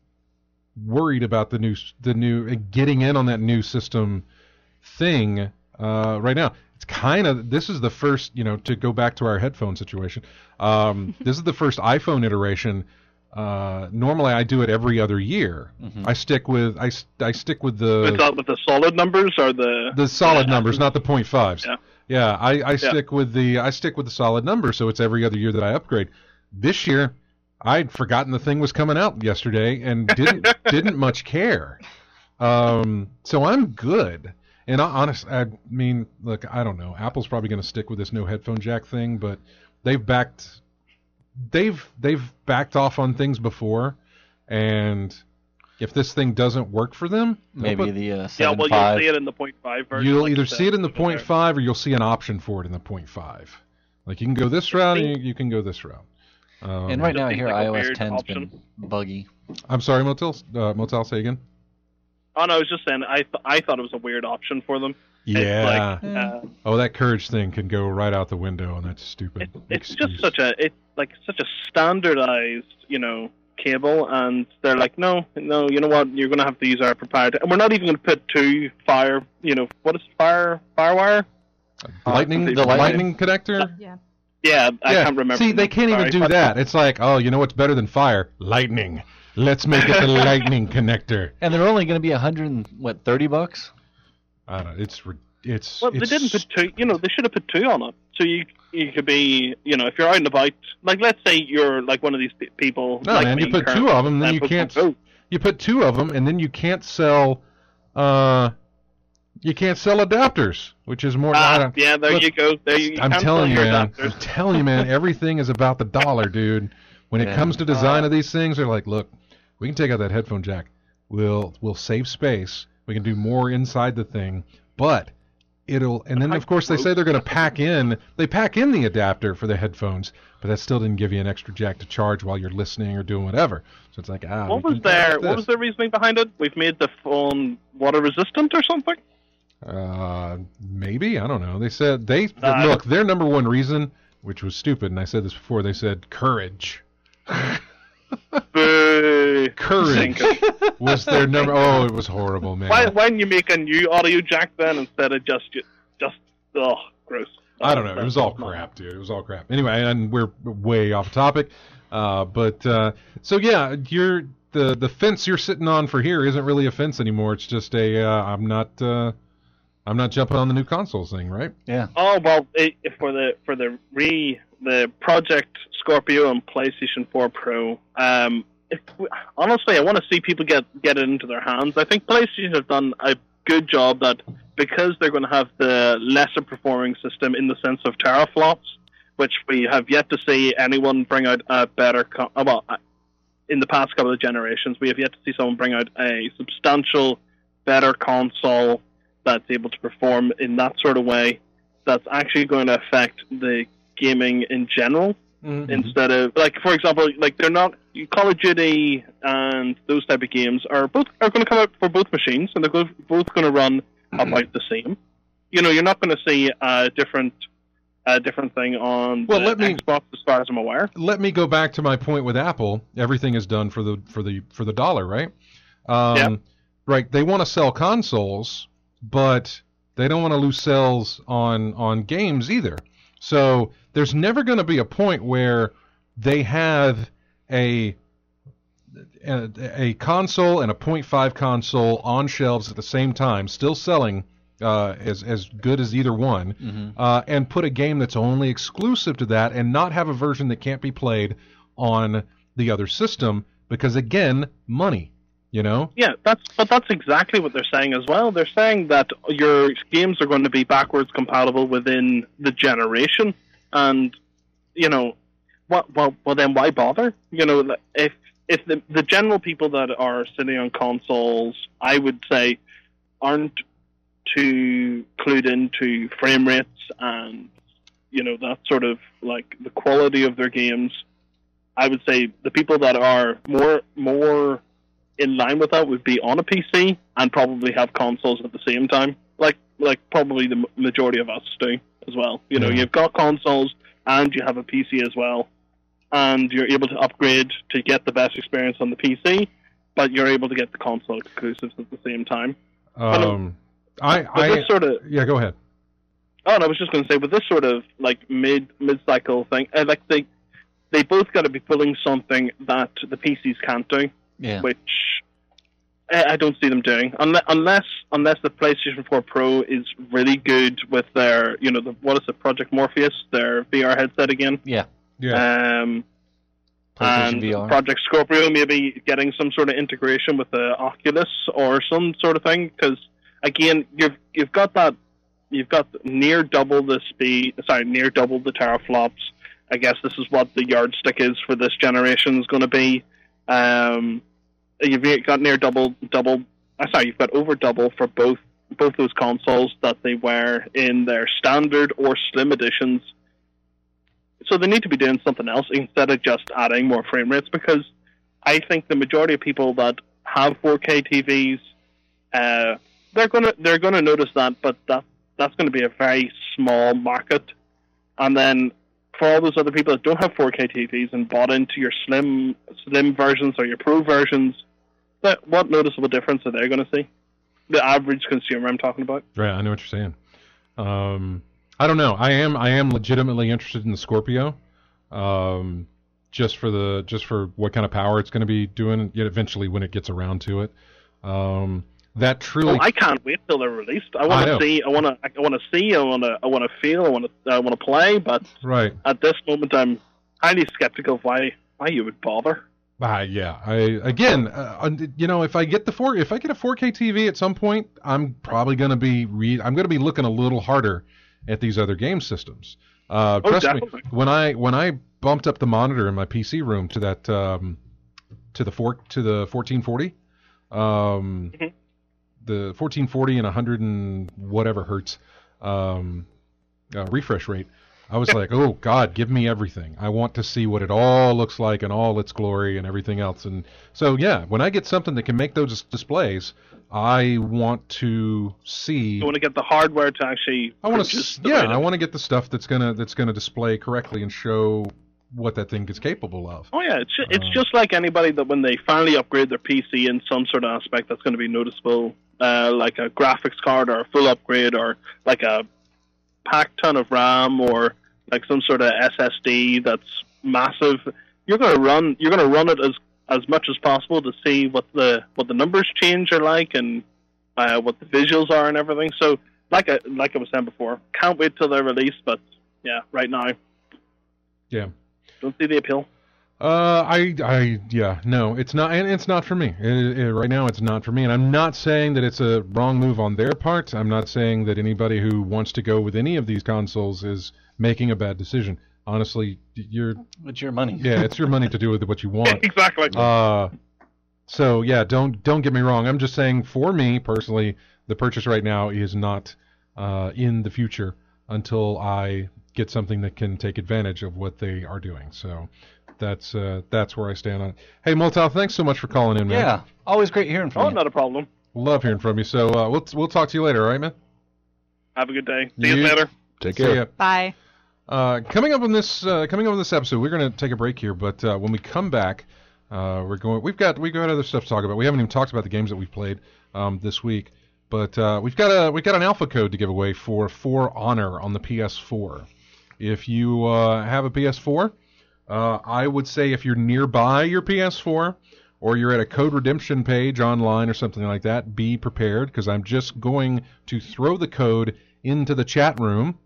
worried about the new, the new uh, getting in on that new system thing uh, right now. It's kind of this is the first, you know, to go back to our headphone situation. Um, this is the first iPhone iteration. Uh, normally, I do it every other year. Mhm. I stick with I, s- I stick with the Is that with the solid numbers or the the solid numbers, not the point fives. Yeah. Yeah, I, I stick with the I stick with the solid numbers, so it's every other year that I upgrade. This year, I'd forgotten the thing was coming out yesterday and didn't didn't much care. Um, so I'm good. And I, honest, I mean, look, I don't know. Apple's probably going to stick with this no headphone jack thing, but they've backed they've they've backed off on things before, and if this thing doesn't work for them, they'll Maybe put- the uh, yeah, seven well, five. you'll see it in the point five version. You'll like either you see it said. in the point five or you'll see an option for it in the point five. Like you can go this route and you, you can go this route. Um, And right now, I seems hear like a iOS weird ten's option. been buggy. I'm sorry, Motel. Uh, Motel, say again. Oh no, I was just saying. I th- I thought it was a weird option for them. Yeah. It's like, uh, oh, that Courage thing can go right out the window, and that's stupid. it, it's excuse. just such a it's like such a standardized, you know, cable, and they're like, no, no, you know what? You're going to have to use our proprietary, and we're not even going to put two fire, you know, what is fire firewire? Lightning, the the lightning- lightning connector. Yeah. Yeah, I yeah. can't remember. See, they can't even Sorry, do but- that. It's like, oh, you know what's better than fire? Lightning. Let's make it the lightning connector. And they're only going to be a hundred and what thirty bucks. I don't know. It's re- it's. Well, it's, they didn't put two. You know, they should have put two on it. So you you could be, you know, if you're out and about, like let's say you're like one of these pe- people. No, like man, you me, put two currently, of them, then and you put can't. both. You put two of them, and then you can't sell. Uh, you can't sell adapters, which is more. I Ah, don't- yeah, there look, you go. There you. you I'm can't telling you, sell your man. adapters. I'm telling you, man. Everything is about the dollar, dude. When it Yeah. comes to design Uh, of these things, they're like, look, we can take out that headphone jack. We'll we'll save space. We can do more inside the thing, but it'll. And then of course they say they're going to pack in. They pack in the adapter for the headphones, but that still didn't give you an extra jack to charge while you're listening or doing whatever. So it's like, ah. What we was can their cut What this. was their reasoning behind it? We've made the phone water resistant or something. Uh, maybe, I don't know. They said they Nah, look their number one reason, which was stupid, and I said this before. They said courage. Boo. Courage was their number. Oh, it was horrible, man. Why why didn't you make a new audio jack then instead of just just oh gross? I don't know. It was all crap, dude. It was all crap. Anyway, and we're way off topic. Uh, but uh, so yeah, you're the the fence you're sitting on for here isn't really a fence anymore. It's just a uh, I'm not uh, I'm not jumping on the new consoles thing, right? Yeah. Oh well, it, for the for the re the Project Scorpio and PlayStation four Pro. Um, if we, honestly, I want to see people get get it into their hands. I think PlayStation have done a good job that because they're going to have the lesser performing system in the sense of teraflops, which we have yet to see anyone bring out a better. Co- well, in the past couple of generations, we have yet to see someone bring out a substantial better console that's able to perform in that sort of way that's actually going to affect the gaming in general Mm-hmm. instead of like for example like they're not Call of Duty and those type of games are both are going to come out for both machines and they're go- both going to run about the same. You know, you're not going to see a different a different thing on Well, the let me- Xbox as far as I'm aware. Let me go back to my point with Apple. Everything is done for the for the for the dollar, right? Um, Yeah. Right. They want to sell consoles, but they don't want to lose sales on on games either. So there's never going to be a point where they have a, a a console and a point five console on shelves at the same time, still selling uh, as as good as either one, Mm-hmm. uh, and put a game that's only exclusive to that, and not have a version that can't be played on the other system because again, money. You know? Yeah, that's but that's exactly what they're saying as well. They're saying that your games are going to be backwards compatible within the generation, and you know, what? Well, well, then why bother? You know, if if the the general people that are sitting on consoles, I would say, aren't too clued into frame rates and you know that sort of like the quality of their games. I would say the people that are more more in line with that would be on a P C and probably have consoles at the same time, like like probably the majority of us do as well. You know, Yeah. you've got consoles and you have a P C as well, and you're able to upgrade to get the best experience on the P C, but you're able to get the console exclusives at the same time. Um, I, But I, this sort of yeah, go ahead. oh, and I was just going to say with this sort of like mid mid cycle thing, uh, like they they both got to be pulling something that the P Cs can't do. Yeah. Which I I don't see them doing unless unless unless the PlayStation four Pro is really good with their you know the what is it Project Morpheus, their V R headset again, Yeah. Yeah. um, PlayStation and V R. Project Scorpio maybe getting some sort of integration with the Oculus or some sort of thing because again you've you've got that you've got near double the speed sorry near double the teraflops. I guess this is what the yardstick is for this generation is going to be. Um, you've got near double, double. Uh, sorry, you've got over double for both both those consoles that they were in their standard or slim editions. So they need to be doing something else instead of just adding more frame rates because I think the majority of people that have four K T Vs, uh, they're gonna they're gonna notice that, but that that's going to be a very small market, and then. For all those other people that don't have four K T Vs and bought into your slim slim versions or your pro versions, that what noticeable difference are they going to see? The average consumer I'm talking about. Right, I know what you're saying. Um, I don't know. I am I am legitimately interested in the Scorpio, um, just for the just for what kind of power it's going to be doing yet eventually when it gets around to it. Um, that truly. Oh, I can't wait till they're released. I I want know. to see. I want to. I want to see. I want to. I want to feel. I want to. I want to play. But Right. at this moment, I'm highly skeptical of why why you would bother. Ah, yeah. I again, uh, you know, if I get the four, if I get a four K T V at some point, I'm probably going to be re- I'm going to be looking a little harder at these other game systems. Uh, Oh, trust definitely. me, when I when I bumped up the monitor in my P C room to that um, to the four to the fourteen forty, um, Mhm. the fourteen forty and one hundred and whatever hertz um, uh, refresh rate. I was like, oh, God, give me everything. I want to see what it all looks like and all its glory and everything else. And so, yeah, when I get something that can make those displays, I want to see. You want to get the hardware to actually. I want produce to, the yeah, right I want to get the stuff that's gonna that's gonna display correctly and show what that thing is capable of. Oh yeah, it's ju- it's Uh, just like anybody that when they finally upgrade their P C in some sort of aspect that's going to be noticeable, uh, like a graphics card or a full upgrade or like a packed ton of RAM or like some sort of S S D that's massive. You're going to run you're going to run it as as much as possible to see what the what the numbers change are like and uh, what the visuals are and everything. So like I like I was saying before, can't wait till they're released. But yeah, right now Yeah. don't see the appeal. Uh, I, I, yeah, no, it's not, and it's not for me. It, it, right now, it's not for me, and I'm not saying that it's a wrong move on their part. I'm not saying that anybody who wants to go with any of these consoles is making a bad decision. Honestly, you're, It's your money. yeah, it's your money to do with what you want. Exactly. Uh, so yeah, don't don't get me wrong. I'm just saying, for me personally, the purchase right now is not uh, in the future until I get something that can take advantage of what they are doing. So that's uh, that's where I stand on it. Hey, Moltow, thanks so much for calling in, man. Yeah, always great hearing from oh, you. not a problem. Love hearing from you. So uh, we'll we'll talk to you later, all right, man? Have a good day. See you You- later. Take See care. ya. Bye. Uh, coming up on this uh, coming up on this episode, we're going to take a break here, but uh, when we come back, uh, we're going. We've got we've got other stuff to talk about. We haven't even talked about the games that we've played um, this week, but uh, we've got a we've got an alpha code to give away for For Honor on the P S four. If you uh, have a P S four, uh, I would say if you're nearby your P S four or you're at a code redemption page online or something like that, be prepared because I'm just going to throw the code into the chat room,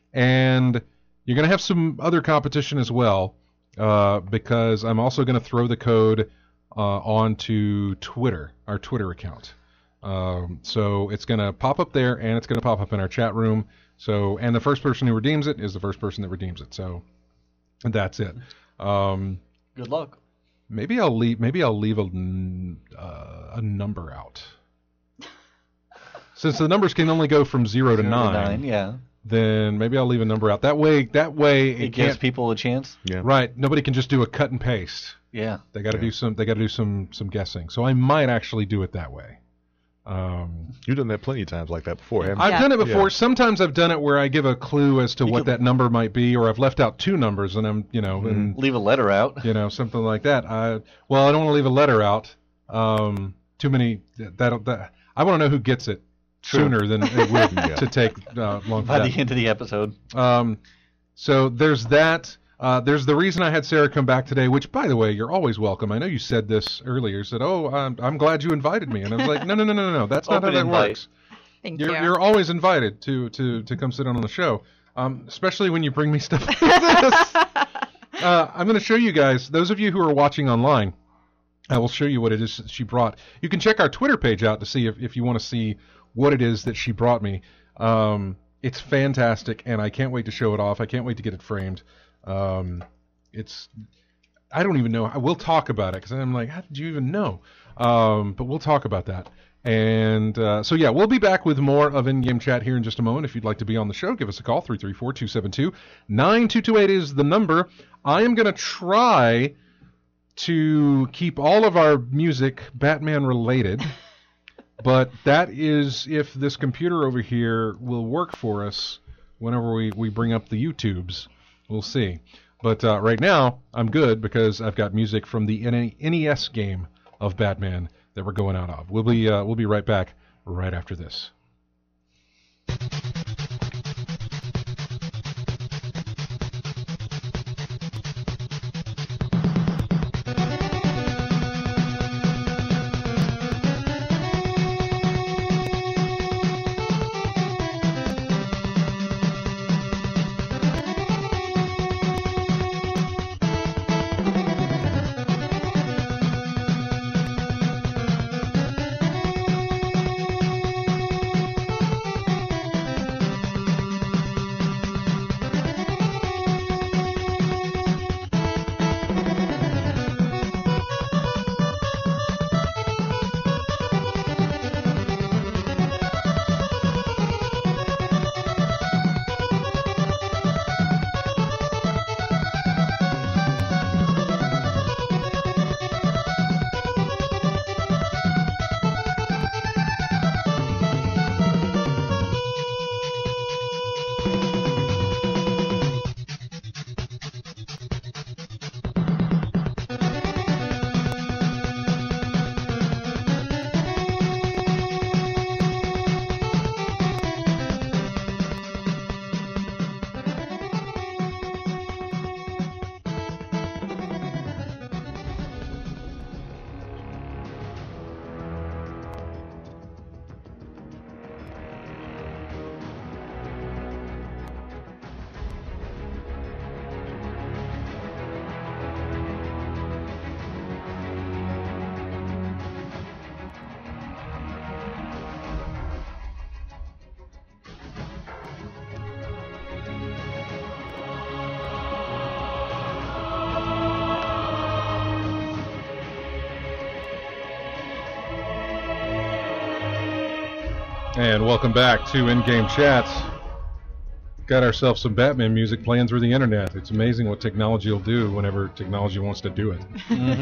and you're going to have some other competition as well, uh, because I'm also going to throw the code uh, onto Twitter, our Twitter account. Um, so it's going to pop up there, and it's going to pop up in our chat room. So, and the first person who redeems it is the first person that redeems it. So that's it. Um, Good luck. maybe I'll leave. Maybe I'll leave a n- uh, a number out. Since the numbers can only go from zero to Zero to nine, nine, yeah. then maybe I'll leave a number out. That way, that way it, It gives can't. people a chance. Yeah. Right, nobody can just do a cut and paste. Yeah. They got to Yeah. do some. They got to do some some guessing. So I might actually do it that way. Um, You've done that plenty of times like that before, haven't you? I've Yeah. done it before. Yeah. Sometimes I've done it where I give a clue as to You what could- that number might be, or I've left out two numbers, and I'm, you know, and Leave a letter out. you know, something like that. I well, I don't want to leave a letter out. Um, too many. That that I want to know who gets it True. sooner than it would Yeah. to take uh, long for By that. the end of the episode. Um, so there's that. Uh, there's the reason I had Sarah come back today, which, by the way, you're always welcome. I know you said this earlier. You said, "Oh, I'm, I'm glad you invited me," and I was like, "No, no, no, no, no, that's not how Open that invite. works. Thank You're you. you're always invited to to to come sit on the show, um, especially when you bring me stuff like this." Uh, I'm going to show you guys. Those of you who are watching online, I will show you what it is that she brought. You can check our Twitter page out to see if, if you want to see what it is that she brought me. Um, it's fantastic, and I can't wait to show it off. I can't wait to get it framed. Um, it's I don't even know. We'll talk about it because I'm like, how did you even know? Um, but we'll talk about that. And uh, so, yeah, we'll be back with more of In-Game Chat here in just a moment. If you'd like to be on the show, give us a call. three three four, two seven two, nine two two eight is the number. I am going to try to keep all of our music Batman-related, but that is if this computer over here will work for us whenever we, we bring up the YouTubes. We'll see. But uh, right now, I'm good because I've got music from the N E S game of Batman that we're going out of. We'll be uh, we'll be right back right after this. And welcome back to In-Game Chats. Got ourselves some Batman music playing through the internet. It's amazing what technology will do whenever technology wants to do it. Mm-hmm.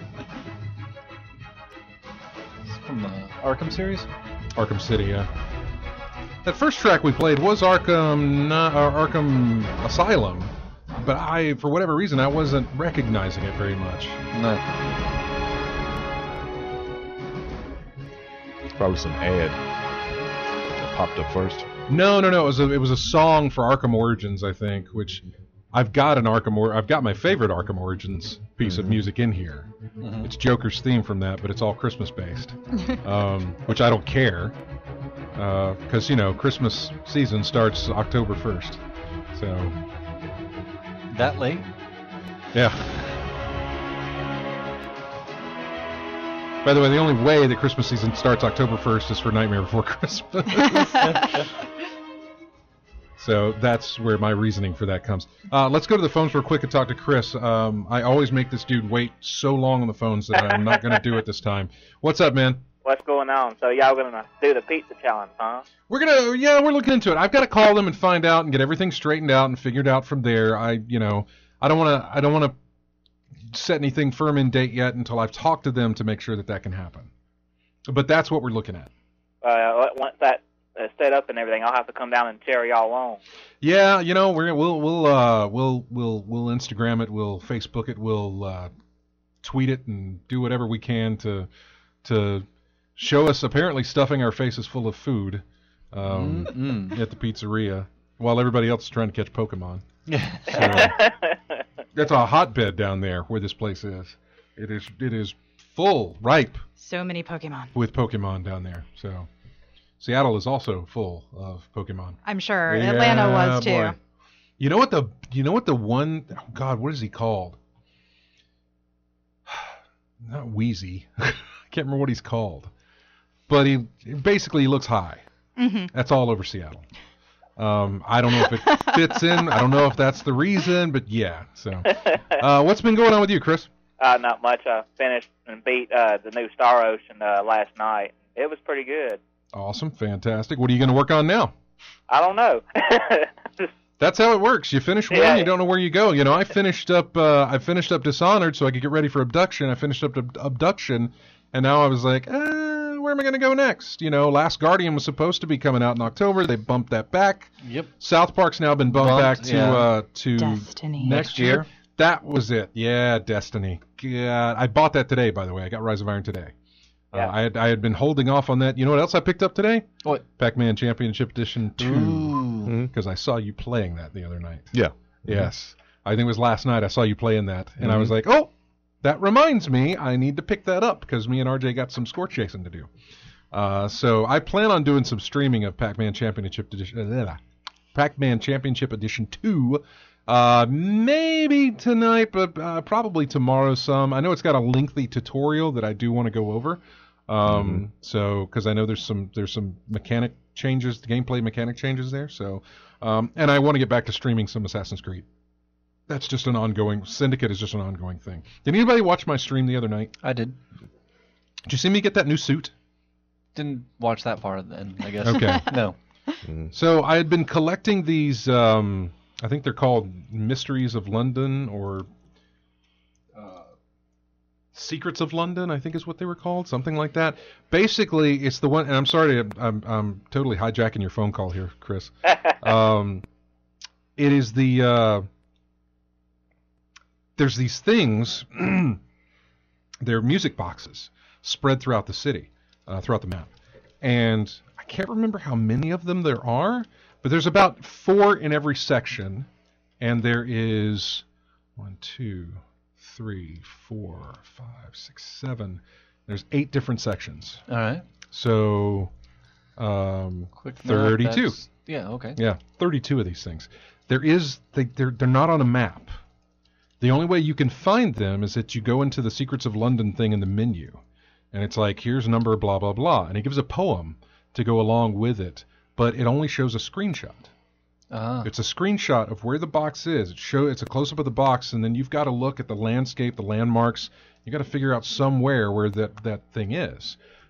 It's from the Arkham series? Arkham City, yeah. That first track we played was Arkham, not, uh, Arkham Asylum, but I, for whatever reason, I wasn't recognizing it very much. No. It's probably some ad that popped up first. No, no, no. It was a, it was a song for Arkham Origins, I think, which I've got an Arkham or I've got my favorite Arkham Origins piece Mm-hmm. of music in here. Mm-hmm. It's Joker's theme from that, but it's all Christmas based, um, which I don't care because uh, you know Christmas season starts October first, so That late? yeah. By the way, the only way that Christmas season starts October first is for Nightmare Before Christmas. So that's where my reasoning for that comes. Uh, let's go to the phones real quick and talk to Chris. Um, I always make this dude wait so long on the phones that I'm not going to do it this time. What's up, man? What's going on? So y'all gonna do the pizza challenge, huh? We're gonna, yeah, we're looking into it. I've got to call them and find out and get everything straightened out and figured out from there. I, you know, I don't want to, I don't want to set anything firm in date yet until I've talked to them to make sure that that can happen. But that's what we're looking at. Uh, once that uh, set up and everything, I'll have to come down and cheer y'all on. Yeah, you know, we're we'll we'll uh we'll we'll we'll Instagram it, we'll Facebook it, we'll uh, tweet it, and do whatever we can to to show us apparently stuffing our faces full of food um, Mm-mm. at the pizzeria while everybody else is trying to catch Pokemon. So, that's a hotbed down there where this place is. It is it is full, ripe So many Pokemon. with Pokemon down there. So Seattle is also full of Pokemon. I'm sure Atlanta was too. Boy. You know what the you know what the one oh God, what is he called? Not Wheezy. I can't remember what he's called. But he basically he looks high. hmm That's all over Seattle. Um, I don't know if it fits in. I don't know if that's the reason, but yeah. So, uh, what's been going on with you, Chris? Uh, not much. I finished and beat uh, the new Star Ocean uh, last night. It was pretty good. Awesome, fantastic. What are you going to work on now? I don't know. That's how it works. You finish one, Yeah. you don't know where you go. You know, I finished up. Uh, I finished up Dishonored so I could get ready for Abduction. I finished up Ab- Abduction, and now I was like, uh, where am I going to go next? You know, Last Guardian was supposed to be coming out in October. They bumped that back. Yep. South Park's now been bumped, Bumped, back to yeah. uh, to Destiny. next year. That was it. Yeah, Destiny. God, I bought that today, by the way. I got Rise of Iron today. Yeah. Uh, I had I had been holding off on that. You know what else I picked up today? What? Pac-Man Championship Edition two. Ooh. Because I saw you playing that the other night. Yeah. Yes. I think it was last night I saw you playing that. And I was like, oh, that reminds me, I need to pick that up because me and R J got some score chasing to do. Uh, so I plan on doing some streaming of Pac-Man Championship Edition, uh, Pac-Man Championship Edition two. Uh, maybe tonight, but uh, probably tomorrow some. I know it's got a lengthy tutorial that I do want to go over. Um, so because I know there's some there's some mechanic changes, gameplay mechanic changes there. So, um, and I want to get back to streaming some Assassin's Creed. That's just an ongoing. Syndicate is just an ongoing thing. Did anybody watch my stream the other night? I did. Did you see me get that new suit? Didn't watch that far then, I guess. Okay. No. So I had been collecting these. Um, I think they're called Mysteries of London or uh, Secrets of London. I think is what they were called, something like that. Basically, it's the one. And I'm sorry, to, I'm I'm totally hijacking your phone call here, Chris. Um, it is the. Uh, there's these things. They're music boxes spread throughout the city, uh, throughout the map, and I can't remember how many of them there are. But there's about four in every section, and there is one, two, three, four, five, six, seven. There's eight different sections. All right. So, um, Quick math, thirty-two. that's- Yeah, okay. Yeah, thirty-two of these things. There is they they're they're not on a map. The only way you can find them is that you go into the Secrets of London thing in the menu, and it's like here's number blah blah blah, and it gives a poem to go along with it. But it only shows a screenshot. Ah. It's a screenshot of where the box is. It show it's a close up of the box, and then you've got to look at the landscape, the landmarks. You got to figure out somewhere where that, that thing is.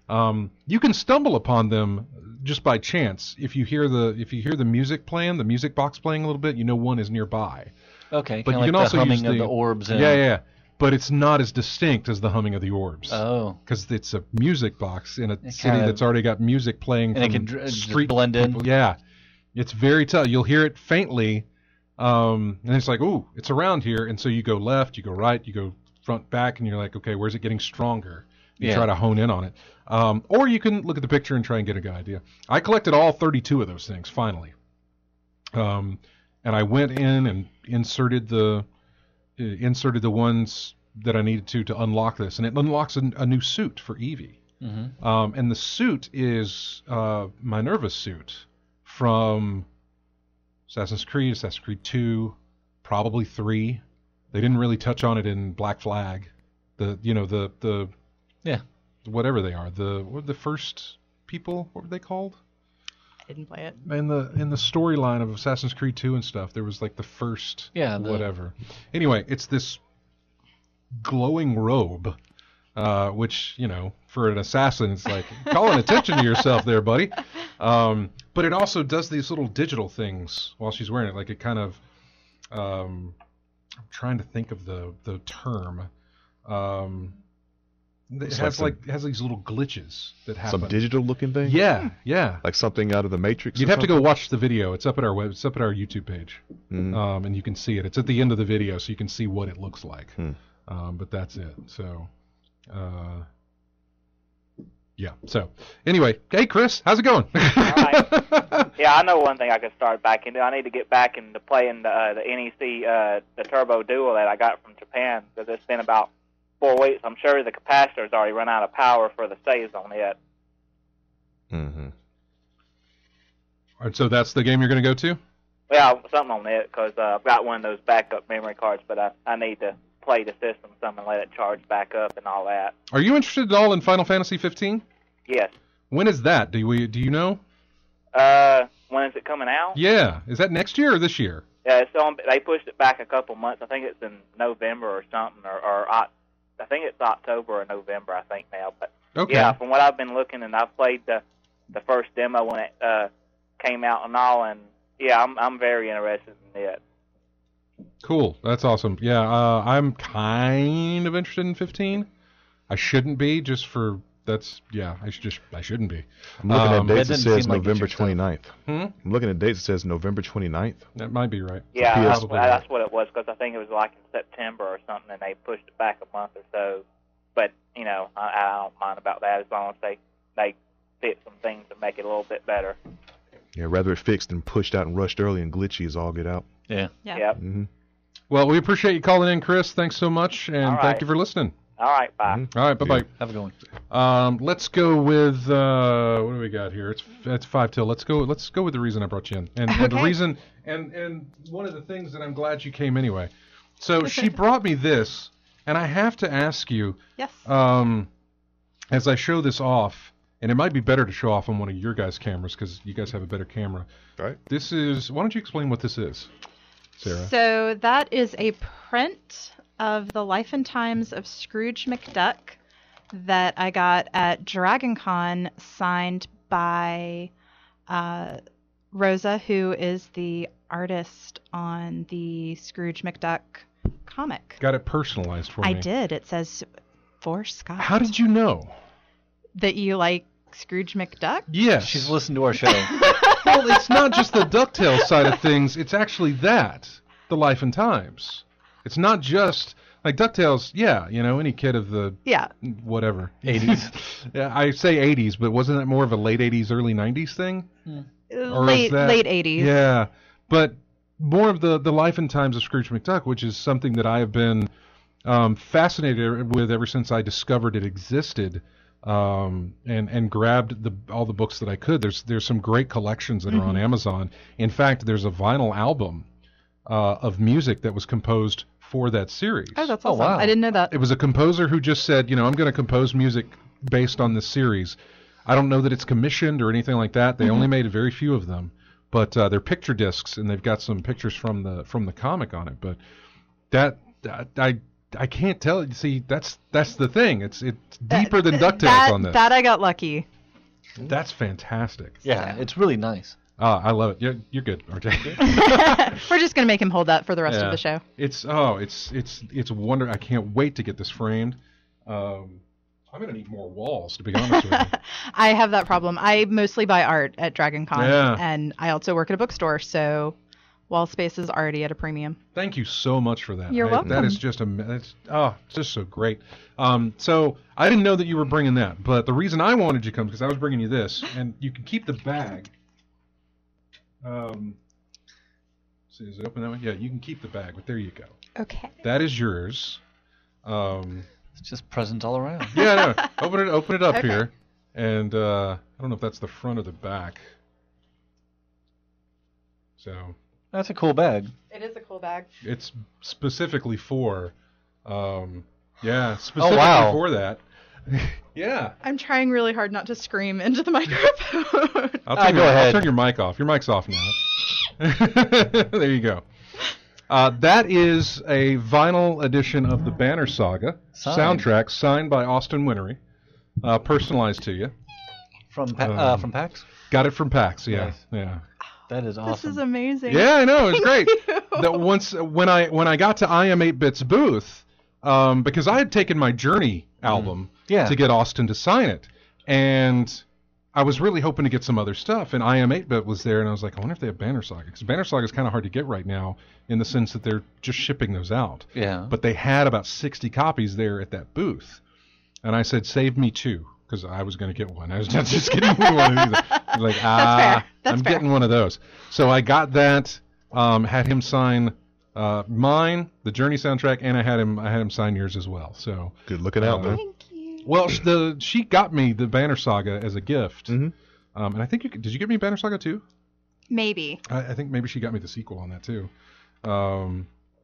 Um, you can stumble upon them just by chance if you hear the if you hear the music playing, the music box playing a little bit. You know one is nearby. Okay, But kinda you like can the also humming use of the- the orbs. And, Yeah, yeah, yeah. But it's not as distinct as the humming of the orbs. Oh, Because it's a music box in a It city kinda- that's already got music playing and it from can dr- just street blend in. people. Yeah, it's very tough. You'll hear it faintly, um, and it's like, ooh, it's around here. And so you go left, you go right, you go front, back, and you're like, okay, where's it getting stronger? You Yeah. try to hone in on it. Um, or you can look at the picture and try and get a good idea. I collected all thirty-two of those things finally, um, and I went in and inserted the uh, inserted the ones that I needed to to unlock this, and it unlocks a, a new suit for Eevee. Mm-hmm. Um, and the suit is uh, Minerva's suit from Assassin's Creed, Assassin's Creed two, probably three. They didn't really touch on it in Black Flag. The you know the the Yeah. whatever they are, the what were the first people, what were they called? Didn't play it. In the in the storyline of Assassin's Creed two and stuff, there was like the first Yeah, the- whatever. Anyway, it's this glowing robe, uh, which, you know, for an assassin, it's like calling attention to yourself there, buddy. Um, but it also does these little digital things while she's wearing it. Like it kind of, um, I'm trying to think of the the term. Um, it It's has like like, it has these little glitches that happen. Some digital looking thing? Yeah, yeah. Like something out of the Matrix? You'd or have to go something? watch the video. It's up at our web. It's up at our YouTube page, Mhm. um, and you can see it. It's at the end of the video, so you can see what it looks like. Hmm. Um, but that's it. So, uh, yeah. So, anyway, hey Chris, how's it going? right. Yeah, I know one thing I could start back into. I need to get back into playing the, uh, the N E C, uh, the Turbo Duo that I got from Japan, because it's been about four weeks. I'm sure the capacitor's already run out of power for the saves on it. Mm-hmm. All right, so that's the game you're going to go to? Well, something on it, because uh, I've got one of those backup memory cards, but I, I need to play the system some and let it charge back up and all that. Are you interested at all in Final Fantasy fifteen? Yes. When is that? Do we? Do you know? Uh, when is it coming out? Yeah. Is that next year or this year? Yeah, it's on. They pushed it back a couple months. I think it's in November or something, or, or Oc- I think it's October or November. I think now, but Okay. yeah, from what I've been looking, and I've played the the first demo when it uh, came out and all, and yeah, I'm I'm very interested in it. Cool. That's awesome. Yeah, uh, I'm kind of interested in fifteen. I shouldn't be, just for that's yeah. I should just I shouldn't be. I'm looking Um, at dates that that doesn't says seem like it's November your stuff. twenty-ninth. Hmm? I'm looking at dates that says November twenty-ninth. That might be right. Yeah, P S that's, Probably that's right. what it was, because I think it was like in September or something, and they pushed it back a month or so. But you know, I, I don't mind about that as long as they they fit some things to make it a little bit better. Yeah, rather it fixed than pushed out and rushed early and glitchy as all get out. Yeah. Yeah. Yep. Mm-hmm. Well, we appreciate you calling in, Chris. Thanks so much, and All right. thank you for listening. All right, bye. Mhm. All right, bye bye. Have a good one. Um, let's go with uh, what do we got here? It's it's five till. Let's go. Let's go with the reason I brought you in, and, and the Okay. reason, and and one of the things that I'm glad you came anyway. So she brought me this, and I have to ask you, Yes. um, as I show this off, and it might be better to show off on one of your guys' cameras because you guys have a better camera. Right. This is. Why don't you explain what this is, Sarah? So that is a print of the Life and Times of Scrooge McDuck that I got at Dragon Con, signed by uh, Rosa, who is the artist on the Scrooge McDuck comic. Got it personalized for I me. did. It says for Scott. How did you know? That you like Scrooge McDuck? Yes. She's listened to our show. Well, it's not just the DuckTales side of things. It's actually that, the Life and Times. It's not just like DuckTales. Yeah, you know, any kid of the Yeah. whatever eighties. Yeah, I say eighties, but wasn't that more of a late eighties, early nineties thing? Or late is that- late eighties. Yeah, but more of the the Life and Times of Scrooge McDuck, which is something that I have been um, fascinated with ever since I discovered it existed. Um, and and grabbed the all the books that I could. There's there's some great collections that are on Amazon. In fact, there's a vinyl album uh, of music that was composed for that series. Oh, that's Oh, awesome. wow. I didn't know that. It was a composer who just said, you know, I'm going to compose music based on this series. I don't know that it's commissioned or anything like that. They only made very few of them, but uh, they're picture discs, and they've got some pictures from the from the comic on it. But that I I can't tell. See, that's that's the thing. It's it's deeper than DuckTales that, on this. That I got lucky. That's fantastic. Yeah, it's really nice. Ah, I love it. You're, you're good, R J. We're just gonna make him hold that for the rest Yeah. of the show. It's oh, it's it's it's wonder. I can't wait to get this framed. Um, I'm gonna need more walls, to be honest with you. I have that problem. I mostly buy art at Dragon Con, Yeah. and I also work at a bookstore, so wall space is already at a premium. Thank you so much for that. You're I- welcome. That is just a that's, oh, it's just so great. Um, so I didn't know that you were bringing that, but the reason I wanted you to come because I was bringing you this, and you can keep the bag. Um, see, is it open that way? Yeah, you can keep the bag, but there you go. Okay. That is yours. Um, It's just presents all around. yeah, no, open it, open it up Okay. here, and uh, I don't know if that's the front or the back. So That's a cool bag. It is a cool bag. it's specifically for, um, yeah, specifically wow. for that. yeah. I'm trying really hard not to scream into the microphone. I'll Ah, turn, go your, I'll ahead. turn your mic off. Your mic's off now. there you go. Uh, that is a vinyl edition of the Banner Saga Signed. soundtrack, signed by Austin Winnery, uh, personalized to you. From pa- uh, Um, from PAX? Got it from PAX. Yeah, Nice. yeah. That is awesome. This is amazing. Yeah, I know. It's great. you. That once when I when I got to I Am eight bit's booth, um, because I had taken my Journey album Yeah. to get Austin to sign it, and I was really hoping to get some other stuff. And I Am eight bit was there, and I was like, I wonder if they have Banner Saga, because Banner Saga is kind of hard to get right now in the sense that they're just shipping those out. Yeah. But they had about sixty copies there at that booth, and I said, save me two. Because I was going to get one. I was not just getting one of these. I was like, ah, fair. That's I'm fair. getting one of those. So I got that. Um, had him sign uh, mine, the Journey soundtrack, and I had him. I had him sign yours as well. So, Good looking out, Uh, man. Thank you. well, sh- the she got me the Banner Saga as a gift, Mhm. um, and I think you could- did you get me Banner Saga too? Maybe. I, I think maybe she got me the sequel on that too. Um,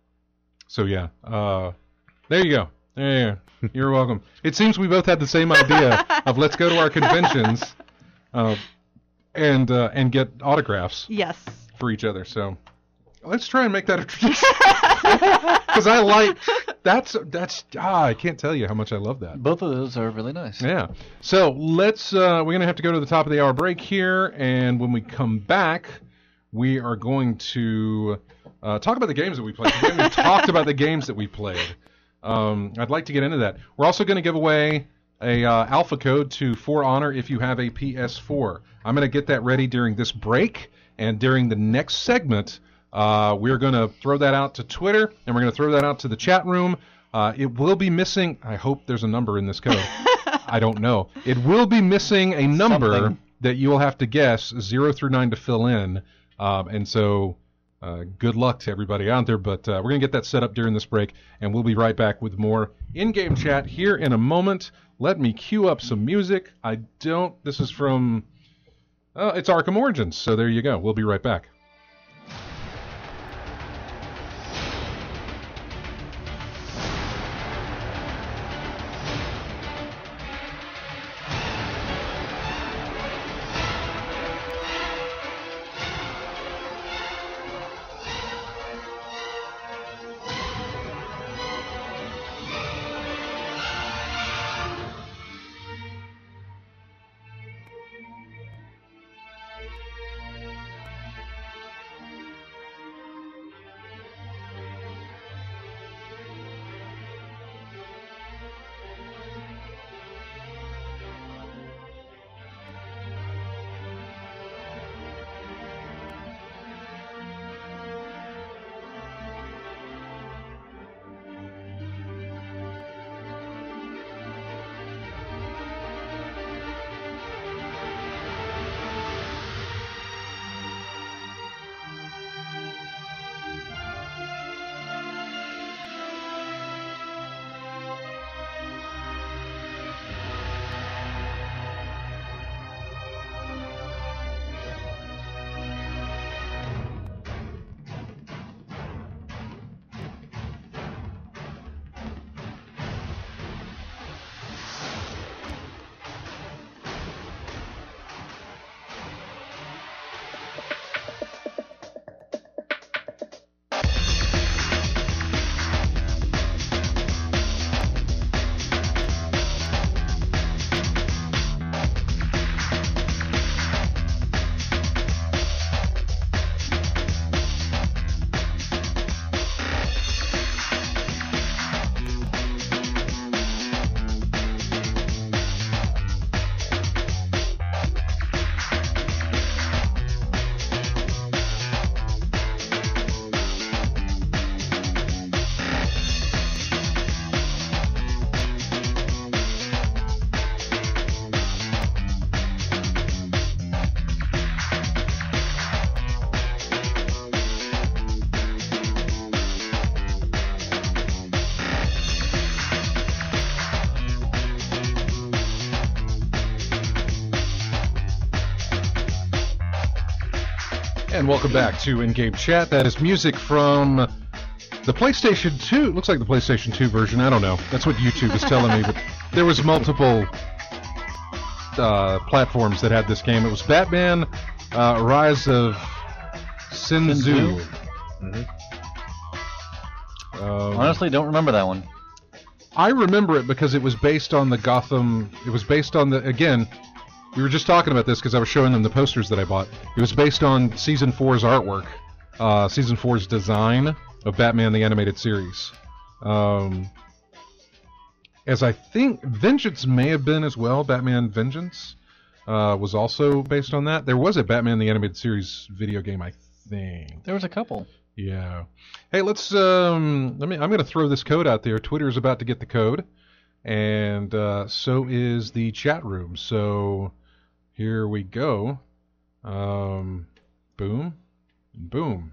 so yeah, uh, there you go. There you go. You're welcome. It seems we both had the same idea of let's go to our conventions, uh, and uh, and get autographs Yes. for each other. So let's try and make that a tradition. Because I like that's that's ah, I can't tell you how much I love that. Both of those are really nice. Yeah. So let's. Uh, we're gonna have to go to the top of the hour break here, and when we come back, we are going to uh, talk about the games that we played. We haven't talked about the games that we played. Um, I'd like to get into that. We're also going to give away a uh, alpha code to For Honor if you have a P S four. I'm going to get that ready during this break, and during the next segment, uh, we're going to throw that out to Twitter, and we're going to throw that out to the chat room. Uh, it will be missing. I hope there's a number in this code. I don't know. It will be missing a number Something. that you will have to guess zero through nine to fill in, um, and so. Uh, good luck to everybody out there, but uh, we're going to get that set up during this break, and we'll be right back with more in-game chat here in a moment. Let me cue up some music. I don't... This is from... Uh, it's Arkham Origins, so there you go. We'll be right back. And welcome back to In-Game Chat. That is music from the PlayStation two. It looks like the PlayStation two version. I don't know. That's what YouTube is telling me. But there was multiple uh, platforms that had this game. It was Batman uh, Rise of Sinzu. Sinzu? Um, Honestly, don't remember that one. I remember it because it was based on the Gotham. It was based on the, again, we were just talking about this because I was showing them the posters that I bought. It was based on Season four's artwork, uh, Season four's design of Batman the Animated Series. Um, as I think Vengeance may have been as well. Batman Vengeance uh, was also based on that. There was a Batman the Animated Series video game, I think. There was a couple. Yeah. Hey, let's. Um, let me. I'm going to throw this code out there. Twitter is about to get the code, and uh, so is the chat room. So here we go. Um, boom, boom.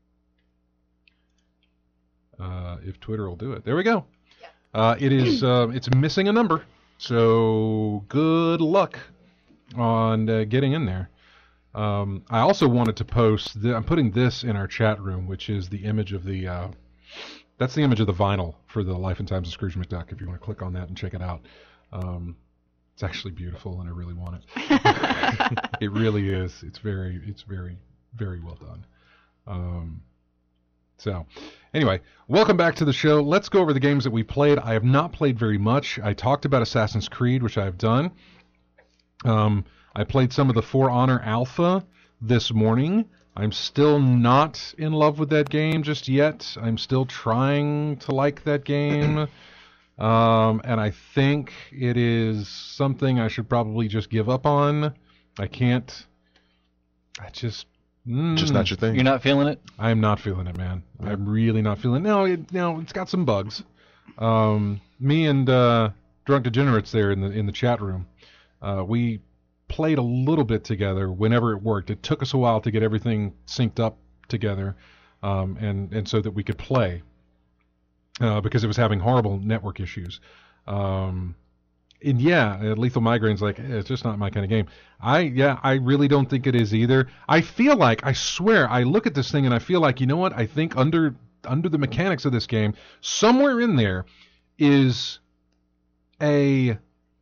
Uh, if Twitter will do it, there we go. Uh, it is. Uh, it's missing a number. So good luck on uh, getting in there. Um, I also wanted to post, the, I'm putting this in our chat room, which is the image of the, uh, that's the image of the vinyl for the Life and Times of Scrooge McDuck, if you want to click on that and check it out. Um, it's actually beautiful, and I really want it. It really is. It's very, it's very, very well done. Um, so, anyway, welcome back to the show. Let's go over the games that we played. I have not played very much. I talked about Assassin's Creed, which I have done. Um... I played some of the For Honor Alpha this morning. I'm still not in love with that game just yet. I'm still trying to like that game. Um, and I think it is something I should probably just give up on. I can't... I just... Mm, Just not your thing. You're not feeling it? I'm not feeling it, man. I'm really not feeling it. No, it, no, it's got some bugs. Um, me and uh, Drunk Degenerates there in the in the chat room, uh, we... played a little bit together whenever it worked. It took us a while to get everything synced up together, um, and and so that we could play uh, because it was having horrible network issues. Um, and yeah, Lethal Migraine's like, eh, it's just not my kind of game. I yeah, I really don't think it is either. I feel like, I swear, I look at this thing and I feel like, you know what? I think under under the mechanics of this game, somewhere in there is a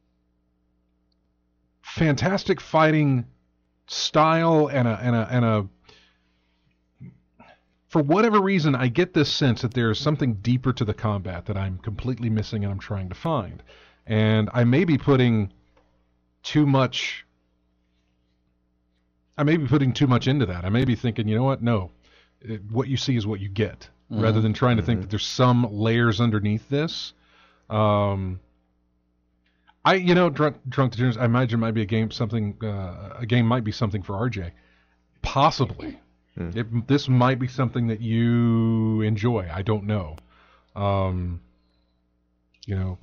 fantastic fighting style and a and a and a for whatever reason I get this sense that there is something deeper to the combat that I'm completely missing and I'm trying to find. And I may be putting too much I may be putting too much into that. I may be thinking, you know what? No. It, what you see is what you get, mm-hmm. rather than trying to mm-hmm. think that there's some layers underneath this. Um I, you know, Drunk, Drunk Degenerates, I imagine it might be a game, something, uh, a game might be something for R J. Possibly. Hmm. It, this might be something that you enjoy. I don't know. Um, you know,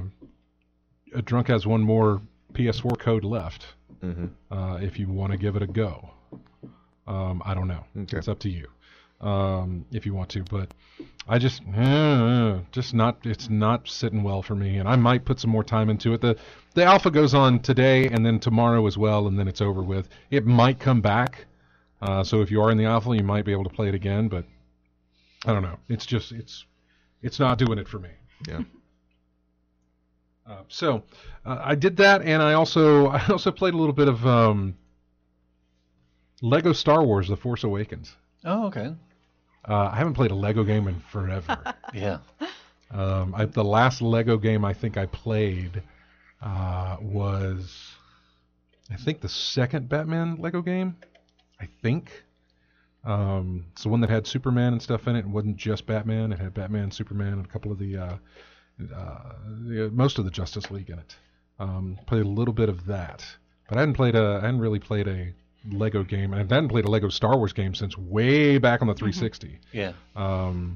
uh, Drunk has one more P S four code left. Mm-hmm. Uh, if you want to give it a go. Um, I don't know. Okay. It's up to you. Um, if you want to, but I just, uh, just not, it's not sitting well for me, and I might put some more time into it. The, the alpha goes on today and then tomorrow as well, and then it's over with. It might come back, uh, so if you are in the alpha, you might be able to play it again, but I don't know. It's just, it's, it's not doing it for me. Yeah. Uh, so, uh, I did that, and I also, I also played a little bit of, um, Lego Star Wars: The Force Awakens. Oh, okay. Uh, I haven't played a Lego game in forever. Yeah. Um, I, the last Lego game I think I played uh, was, I think, the second Batman Lego game. I think. Um, it's the one that had Superman and stuff in it. It wasn't just Batman. It had Batman, Superman, and a couple of the, uh, uh, the most of the Justice League in it. Um, played a little bit of that, but I hadn't played a. I hadn't really played a Lego game, and I hadn't played a Lego Star Wars game since way back on the three sixty. Yeah. Um.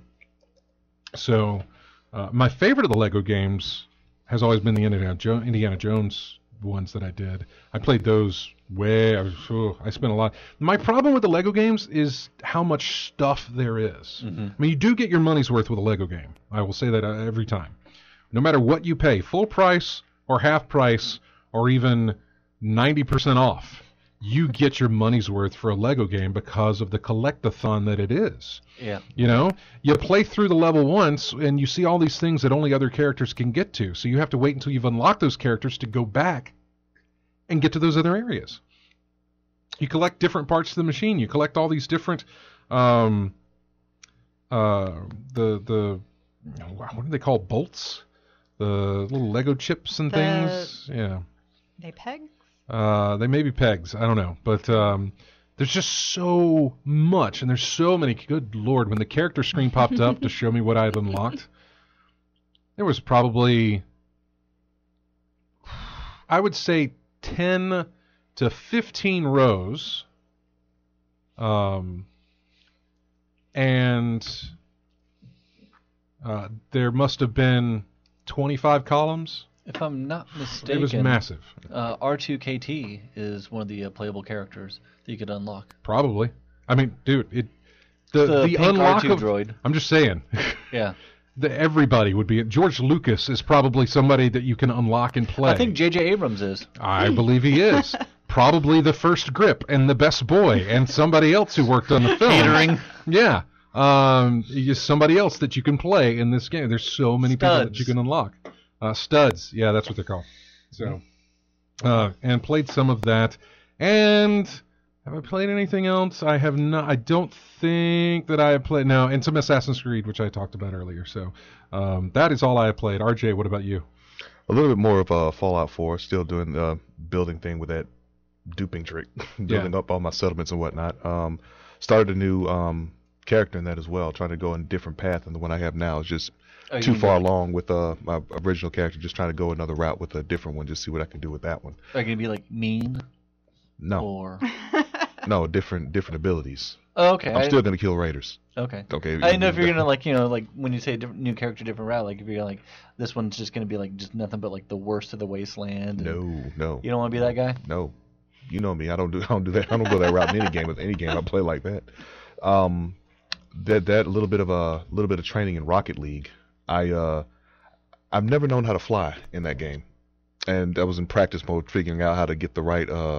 So, uh, my favorite of the Lego games has always been the Indiana, jo- Indiana Jones ones that I did. I played those way. I was. Oh, I spent a lot. My problem with the Lego games is how much stuff there is. Mm-hmm. I mean, you do get your money's worth with a Lego game. I will say that every time, no matter what you pay, full price or half price or even ninety percent off. you get your money's worth for a Lego game because of the collectathon that it is. Yeah. You know, you play through the level once and you see all these things that only other characters can get to. So you have to wait until you've unlocked those characters to go back and get to those other areas. You collect different parts of the machine. You collect all these different, um, uh, the the what do they call bolts? The little Lego chips and The- things. Yeah. They pegs? Uh, they may be pegs. I don't know. But um, there's just so much, and there's so many. Good Lord, when the character screen popped up to show me what I had unlocked, there was probably, I would say, ten to fifteen rows. Um, and uh, there must have been twenty-five columns. If I'm not mistaken, It was massive. Uh, R two K T is one of the uh, playable characters that you could unlock. Probably. I mean, dude, it the The the, pink unlock R two of droid. I'm just saying. Yeah. the, everybody would be. George Lucas is probably somebody that you can unlock and play. I think J J Abrams is. I believe he is. Probably the first grip and the best boy and somebody else who worked on the film. Catering. Yeah. Um, just somebody else that you can play in this game. There's so many people that Studs. you can unlock. Uh, studs. Yeah, that's what they're called. So, uh, and played some of that. And have I played anything else? I have not. I don't think that I have played. No, and some Assassin's Creed, which I talked about earlier. So, um, that is all I have played. R J, what about you? A little bit more of a Fallout four, still doing the building thing with that duping trick, building Yeah. up all my settlements and whatnot. Um, started a new um, character in that as well, trying to go in a different path than the one I have now. It's just Oh, you too mean far like- along with uh, my original character, just trying to go another route with a different one, just see what I can do with that one. Are you gonna be like mean No, or? no, different different abilities. Oh, okay. I'm I- still going to kill raiders. Okay. Okay. I didn't know if you're gonna like, you know, like when you say a different, new character, different route. Like if you're like, this one's just gonna be like just nothing but like the worst of the wasteland. and No, no, You don't want to be that guy. no. You know me. I don't do. I don't do that. I don't go that route in any game. With any game, I play like that. Um, that that little bit of a little bit of training in Rocket League. I uh, I've never known how to fly in that game, and I was in practice mode, figuring out how to get the right uh,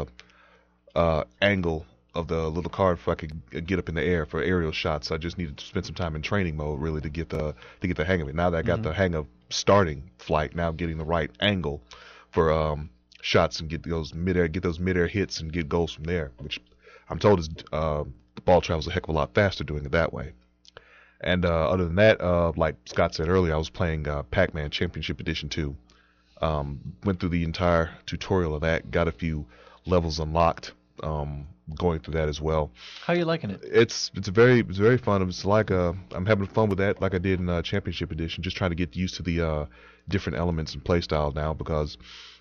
uh, angle of the little card so I could get up in the air for aerial shots. I just needed to spend some time in training mode really to get the to get the hang of it. Now that I got Mhm. the hang of starting flight, now I'm getting the right angle for um, shots and get those midair get those midair hits and get goals from there, which I'm told is uh, the ball travels a heck of a lot faster doing it that way. And uh, other than that, uh, like Scott said earlier, I was playing uh, Pac-Man Championship Edition two. Um, went through the entire tutorial of that, got a few levels unlocked, um, going through that as well. How are you liking it? It's it's very it's very fun. It's like uh, I'm having fun with that, like I did in uh, Championship Edition. Just trying to get used to the uh, different elements and play style now, because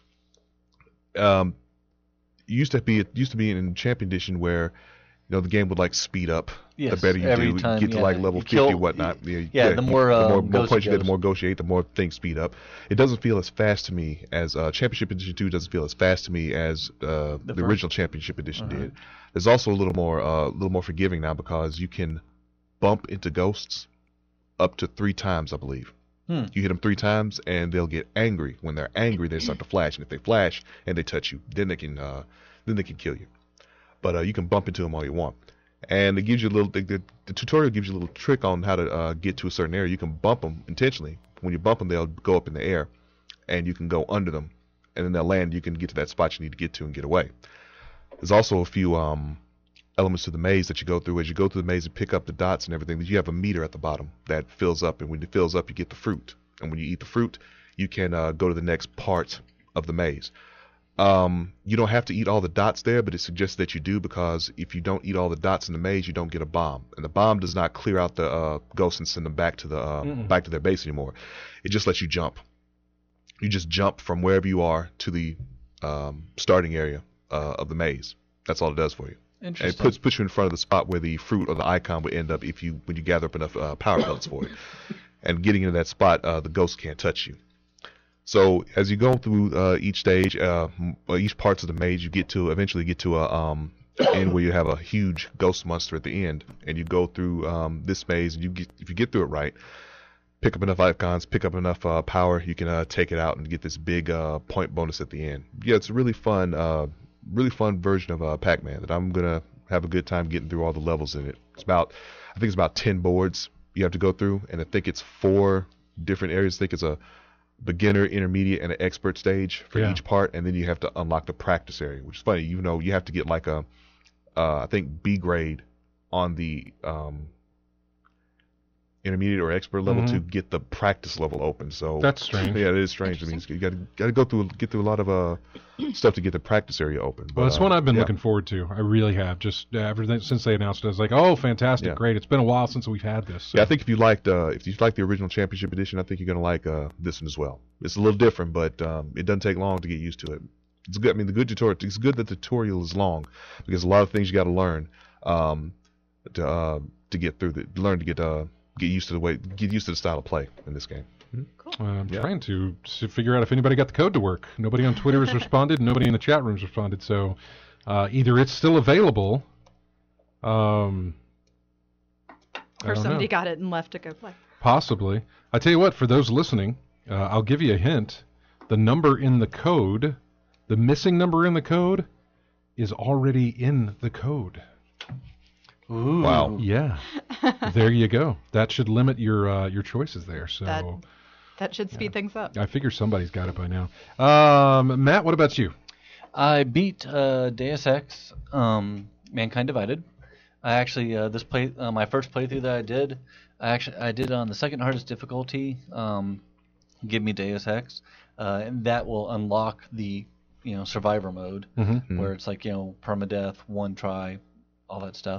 um, it used to be it used to be in Champion Edition where you know the game would like speed up. Yes, The better you every do, time, get to yeah. like level You fifty kill- or whatnot. Yeah, yeah, the more, the uh, more, more ghosts points you get, goes. the more ghosts you get, the more things speed up. It doesn't feel as fast to me as uh, Championship Edition two doesn't feel as fast to me as uh, the, first- original Championship Edition Uh-huh. did. There's also a little more, uh, a little more forgiving now because you can bump into ghosts up to three times, I believe. Hmm. You hit them three times, and they'll get angry. When they're angry, they start to flash, and if they flash and they touch you, then they can, uh, then they can kill you. But uh, you can bump into them all you want. And it gives you a little. The, the, the tutorial gives you a little trick on how to uh, get to a certain area. You can bump them intentionally. When you bump them, they'll go up in the air, and you can go under them, and then they'll land. You can get to that spot you need to get to and get away. There's also a few um, elements to the maze that you go through. As you go through the maze and pick up the dots and everything, you have a meter at the bottom that fills up, and when it fills up, you get the fruit. And when you eat the fruit, you can uh, go to the next part of the maze. Um, you don't have to eat all the dots there, but it suggests that you do, because if you don't eat all the dots in the maze, you don't get a bomb, and the bomb does not clear out the uh, ghosts and send them back to the uh, Mm-mm. back to their base anymore. It just lets you jump. You just jump from wherever you are to the um, starting area uh, of the maze. That's all it does for you. And it Interesting. puts puts you in front of the spot where the fruit or the icon would end up if you when you gather up enough uh, power pellets for it. And getting into that spot, uh, the ghost can't touch you. So as you go through uh, each stage, uh, m- uh, each parts of the maze, you get to eventually get to a um, end where you have a huge ghost monster at the end, and you go through um, this maze, and you get if you get through it right, pick up enough icons, pick up enough uh, power, you can uh, take it out and get this big uh, point bonus at the end. Yeah, it's a really fun, uh, really fun version of uh, Pac-Man that I'm gonna have a good time getting through all the levels in it. It's about, I think it's about ten boards you have to go through, and I think it's four different areas. I think it's a beginner, intermediate, and an expert stage for Yeah. each part, and then you have to unlock the practice area, which is funny. You know, you have to get like a, uh, I think B grade on the um, intermediate or expert level Mhm. to get the practice level open. So That's strange. Yeah, it is strange. I mean, it's- you got to got to go through get through a lot of uh stuff to get the practice area open. But, Well, it's uh, one I've been yeah. looking forward to. I really have. Just uh, ever th- since they announced it, I was like, "Oh, fantastic, Yeah. great!" It's been a while since we've had this. So. Yeah, I think if you liked uh, if you liked the original Championship Edition, I think you're gonna like uh, this one as well. It's a little different, but um, it doesn't take long to get used to it. It's good. I mean, the good tutorial. It's good that the tutorial is long because a lot of things you got to learn um, to uh, to get through the learn to get uh, get used to the way get used to the style of play in this game. Uh, I'm Yeah. trying to, to figure out if anybody got the code to work. Nobody on Twitter has responded. Nobody in the chat rooms responded. So uh, either it's still available, um, I Or don't somebody know. got it and left to go play. Possibly. I tell you what, for those listening, uh, I'll give you a hint. The number in the code, the missing number in the code, is already in the code. Ooh. Wow. Yeah. There you go. That should limit your uh, your choices there. So That that should speed things up. I figure somebody's got it by now. Um, Matt, what about you? I beat uh, Deus Ex, um, Mankind Divided. I actually uh, this play uh, my first playthrough that I did. I actually I did it on the second hardest difficulty. Um, give me Deus Ex, uh, and that will unlock the you know survivor mode Mm-hmm. where it's like you know permadeath, one try, all that stuff.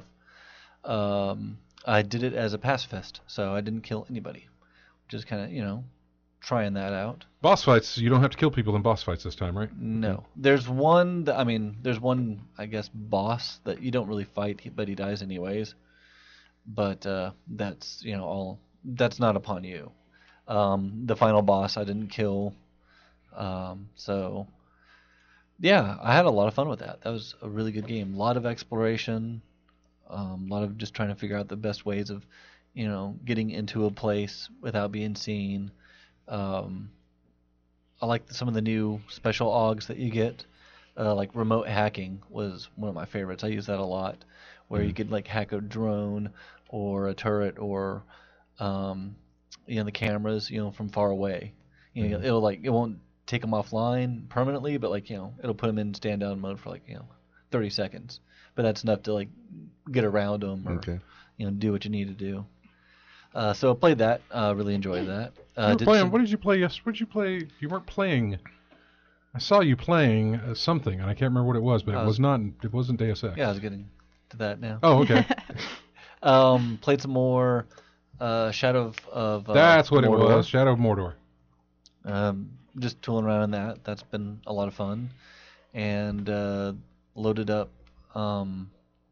Um, I did it as a pacifist, so I didn't kill anybody. Just kind of you know trying that out. Boss fights, you don't have to kill people in boss fights this time, right? No, there's one. That, I mean, there's one. I guess boss that you don't really fight, but he dies anyways. But uh, that's you know all. That's not upon you. Um, the final boss I didn't kill. Um, so yeah, I had a lot of fun with that. That was a really good game. A lot of exploration. Um, a lot of just trying to figure out the best ways of, you know, getting into a place without being seen. Um, I like some of the new special augs that you get. Uh, like remote hacking was one of my favorites. I use that a lot, where you could like hack a drone or a turret or, um, you know, the cameras, you know, from far away. You know, it'll like it won't take them offline permanently, but like you know, it'll put them in stand down mode for like you know, thirty seconds. But that's enough to like get around them or Okay. you know do what you need to do. Uh, so I played that. Uh, really enjoyed that. Uh, You were did playing, some- what did you play? Yes, what did you play? You weren't playing. I saw you playing uh, something, and I can't remember what it was, but I it was- was not. It wasn't Deus Ex. Yeah, I was getting to that now. Oh, okay. Um, played some more uh, Shadow of, of uh, That's what Mordor. it was. Shadow of Mordor. Um, just tooling around in that. That's been a lot of fun. And uh, loaded up um,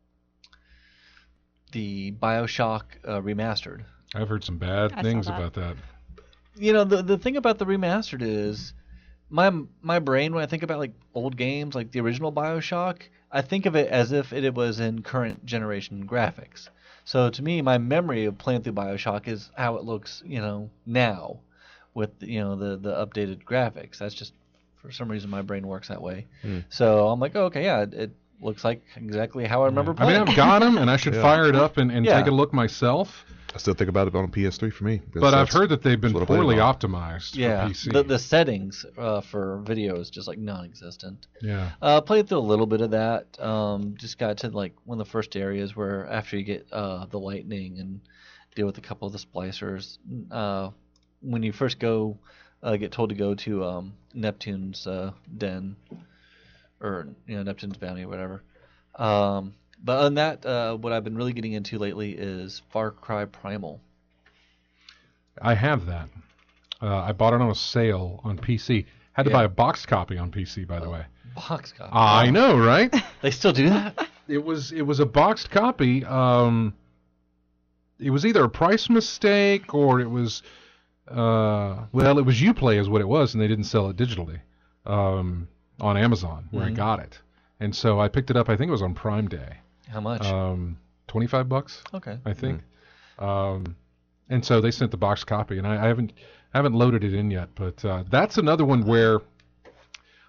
the Bioshock uh, remastered. I've heard some bad I saw things that. about that. You know, the the thing about the remastered is my my brain when I think about like old games, like the original BioShock, I think of it as if it was in current generation graphics. So to me, my memory of playing through BioShock is how it looks, you know, now with you know the the updated graphics. That's just for some reason my brain works that way. Hmm. So I'm like, oh, okay, yeah, it, it looks like exactly how I remember I mean, playing. I've got them, and I should Yeah. fire it up and, and Yeah. take a look myself. I still think about it on P S three for me. But I've That's- heard that they've been that's what I play it poorly on. optimized yeah, for P C. the the settings uh, for video is just like non-existent. yeah. Uh, played through a little bit of that. Um, just got to like one of the first areas where after you get uh, the lightning and deal with a couple of the splicers. Uh, when you first go, uh, get told to go to um, Neptune's uh, den, or you know Neptune's bounty or whatever. Um, but other than that, uh, what I've been really getting into lately is Far Cry Primal. I have that. Uh, I bought it on a sale on P C. Had to Yeah. buy a box copy on P C, by the way. Box copy. I know, right? They still do that? It was it was a boxed copy. Um, it was either a price mistake or it was, uh, well, it was Uplay is what it was, and they didn't sell it digitally um, on Amazon where Mhm. I got it. And so I picked it up. I think it was on Prime Day. How much? Um, twenty-five bucks, okay. I think. Um, and so they sent the box copy, and I, I haven't I haven't loaded it in yet. But uh, that's another one where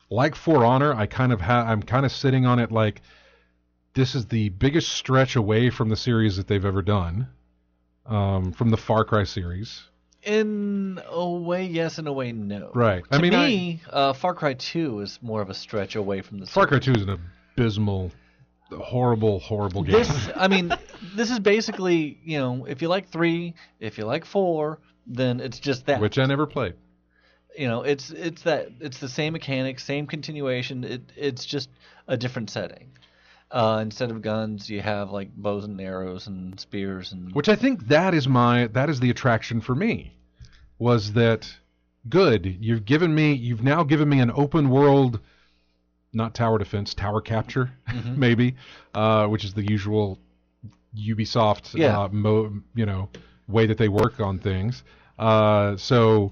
like For Honor, I kind of ha- I'm kind of sitting on it like this is the biggest stretch away from the series that they've ever done, um, from the Far Cry series. In a way, yes. In a way, no. Right. To I mean, me, uh, Far Cry two is more of a stretch away from the Far Cry series. two is an abysmal, horrible, horrible game. This, I mean, this is basically, you know, if you like three, if you like four, then it's just that. Which I never played. You know, it's it's that it's the same mechanics, same continuation. It it's just a different setting. Uh, instead of guns, you have like bows and arrows and spears and. Which I think that is my that is the attraction for me, was that good? You've given me you've now given me an open world, not tower defense, tower capture, Mhm. maybe, uh, which is the usual Ubisoft Yeah. uh, mo, you know way that they work on things. Uh, so.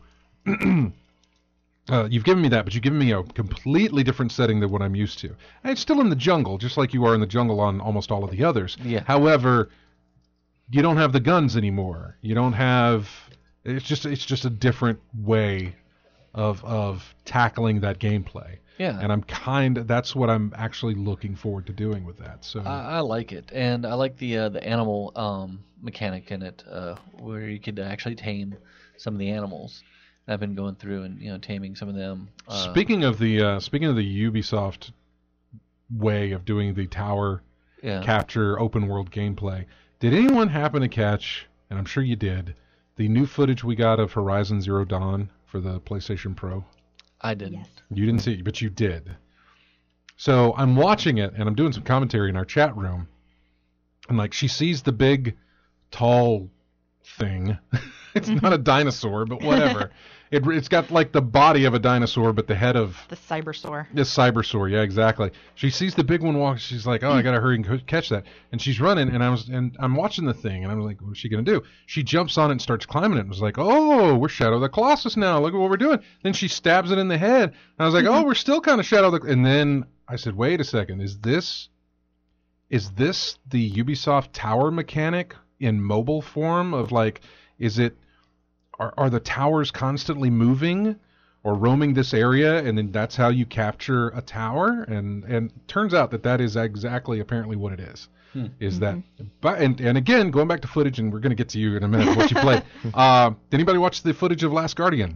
Uh, you've given me that, but you've given me a completely different setting than what I'm used to. And it's still in the jungle, just like you are in the jungle on almost all of the others. Yeah. However, you don't have the guns anymore. You don't have. It's just it's just a different way of of tackling that gameplay. Yeah. And I'm kind. That's what I'm actually looking forward to doing with that. So. I, I like it, and I like the uh, the animal um, mechanic in it, uh, where you could actually tame some of the animals. I've been going through and you know taming some of them. Uh, speaking of the uh, speaking of the Ubisoft way of doing the tower yeah. capture open world gameplay, did anyone happen to catch? And I'm sure you did. The new footage we got of Horizon Zero Dawn for the PlayStation Pro. I didn't. Yes. You didn't see it, but you did. So I'm watching it, and I'm doing some commentary in our chat room. And, like, she sees the big, tall thing. It's not a dinosaur, but whatever. it, it's got, like, the body of a dinosaur, but the head of... The Cybersaur. The Cybersaur, yeah, exactly. She sees the big one walk. She's like, "Oh, I gotta hurry and co- catch that." And she's running, and I was, and I'm watching the thing, and I'm like, "What's she gonna do?" She jumps on it and starts climbing it. And was like, "Oh, we're Shadow of the Colossus now. Look at what we're doing." Then she stabs it in the head. And I was like, "Oh, we're still kind of Shadow of the." And then I said, "Wait a second. Is this, is this the Ubisoft tower mechanic in mobile form? Of like, is it, are are the towers constantly moving?" Or roaming this area, and then that's how you capture a tower, and and turns out that that is exactly apparently what it is. Hmm. Is that, but and and again, going back to footage, and we're going to get to you in a minute what you played. Uh, did anybody watch the footage of Last Guardian?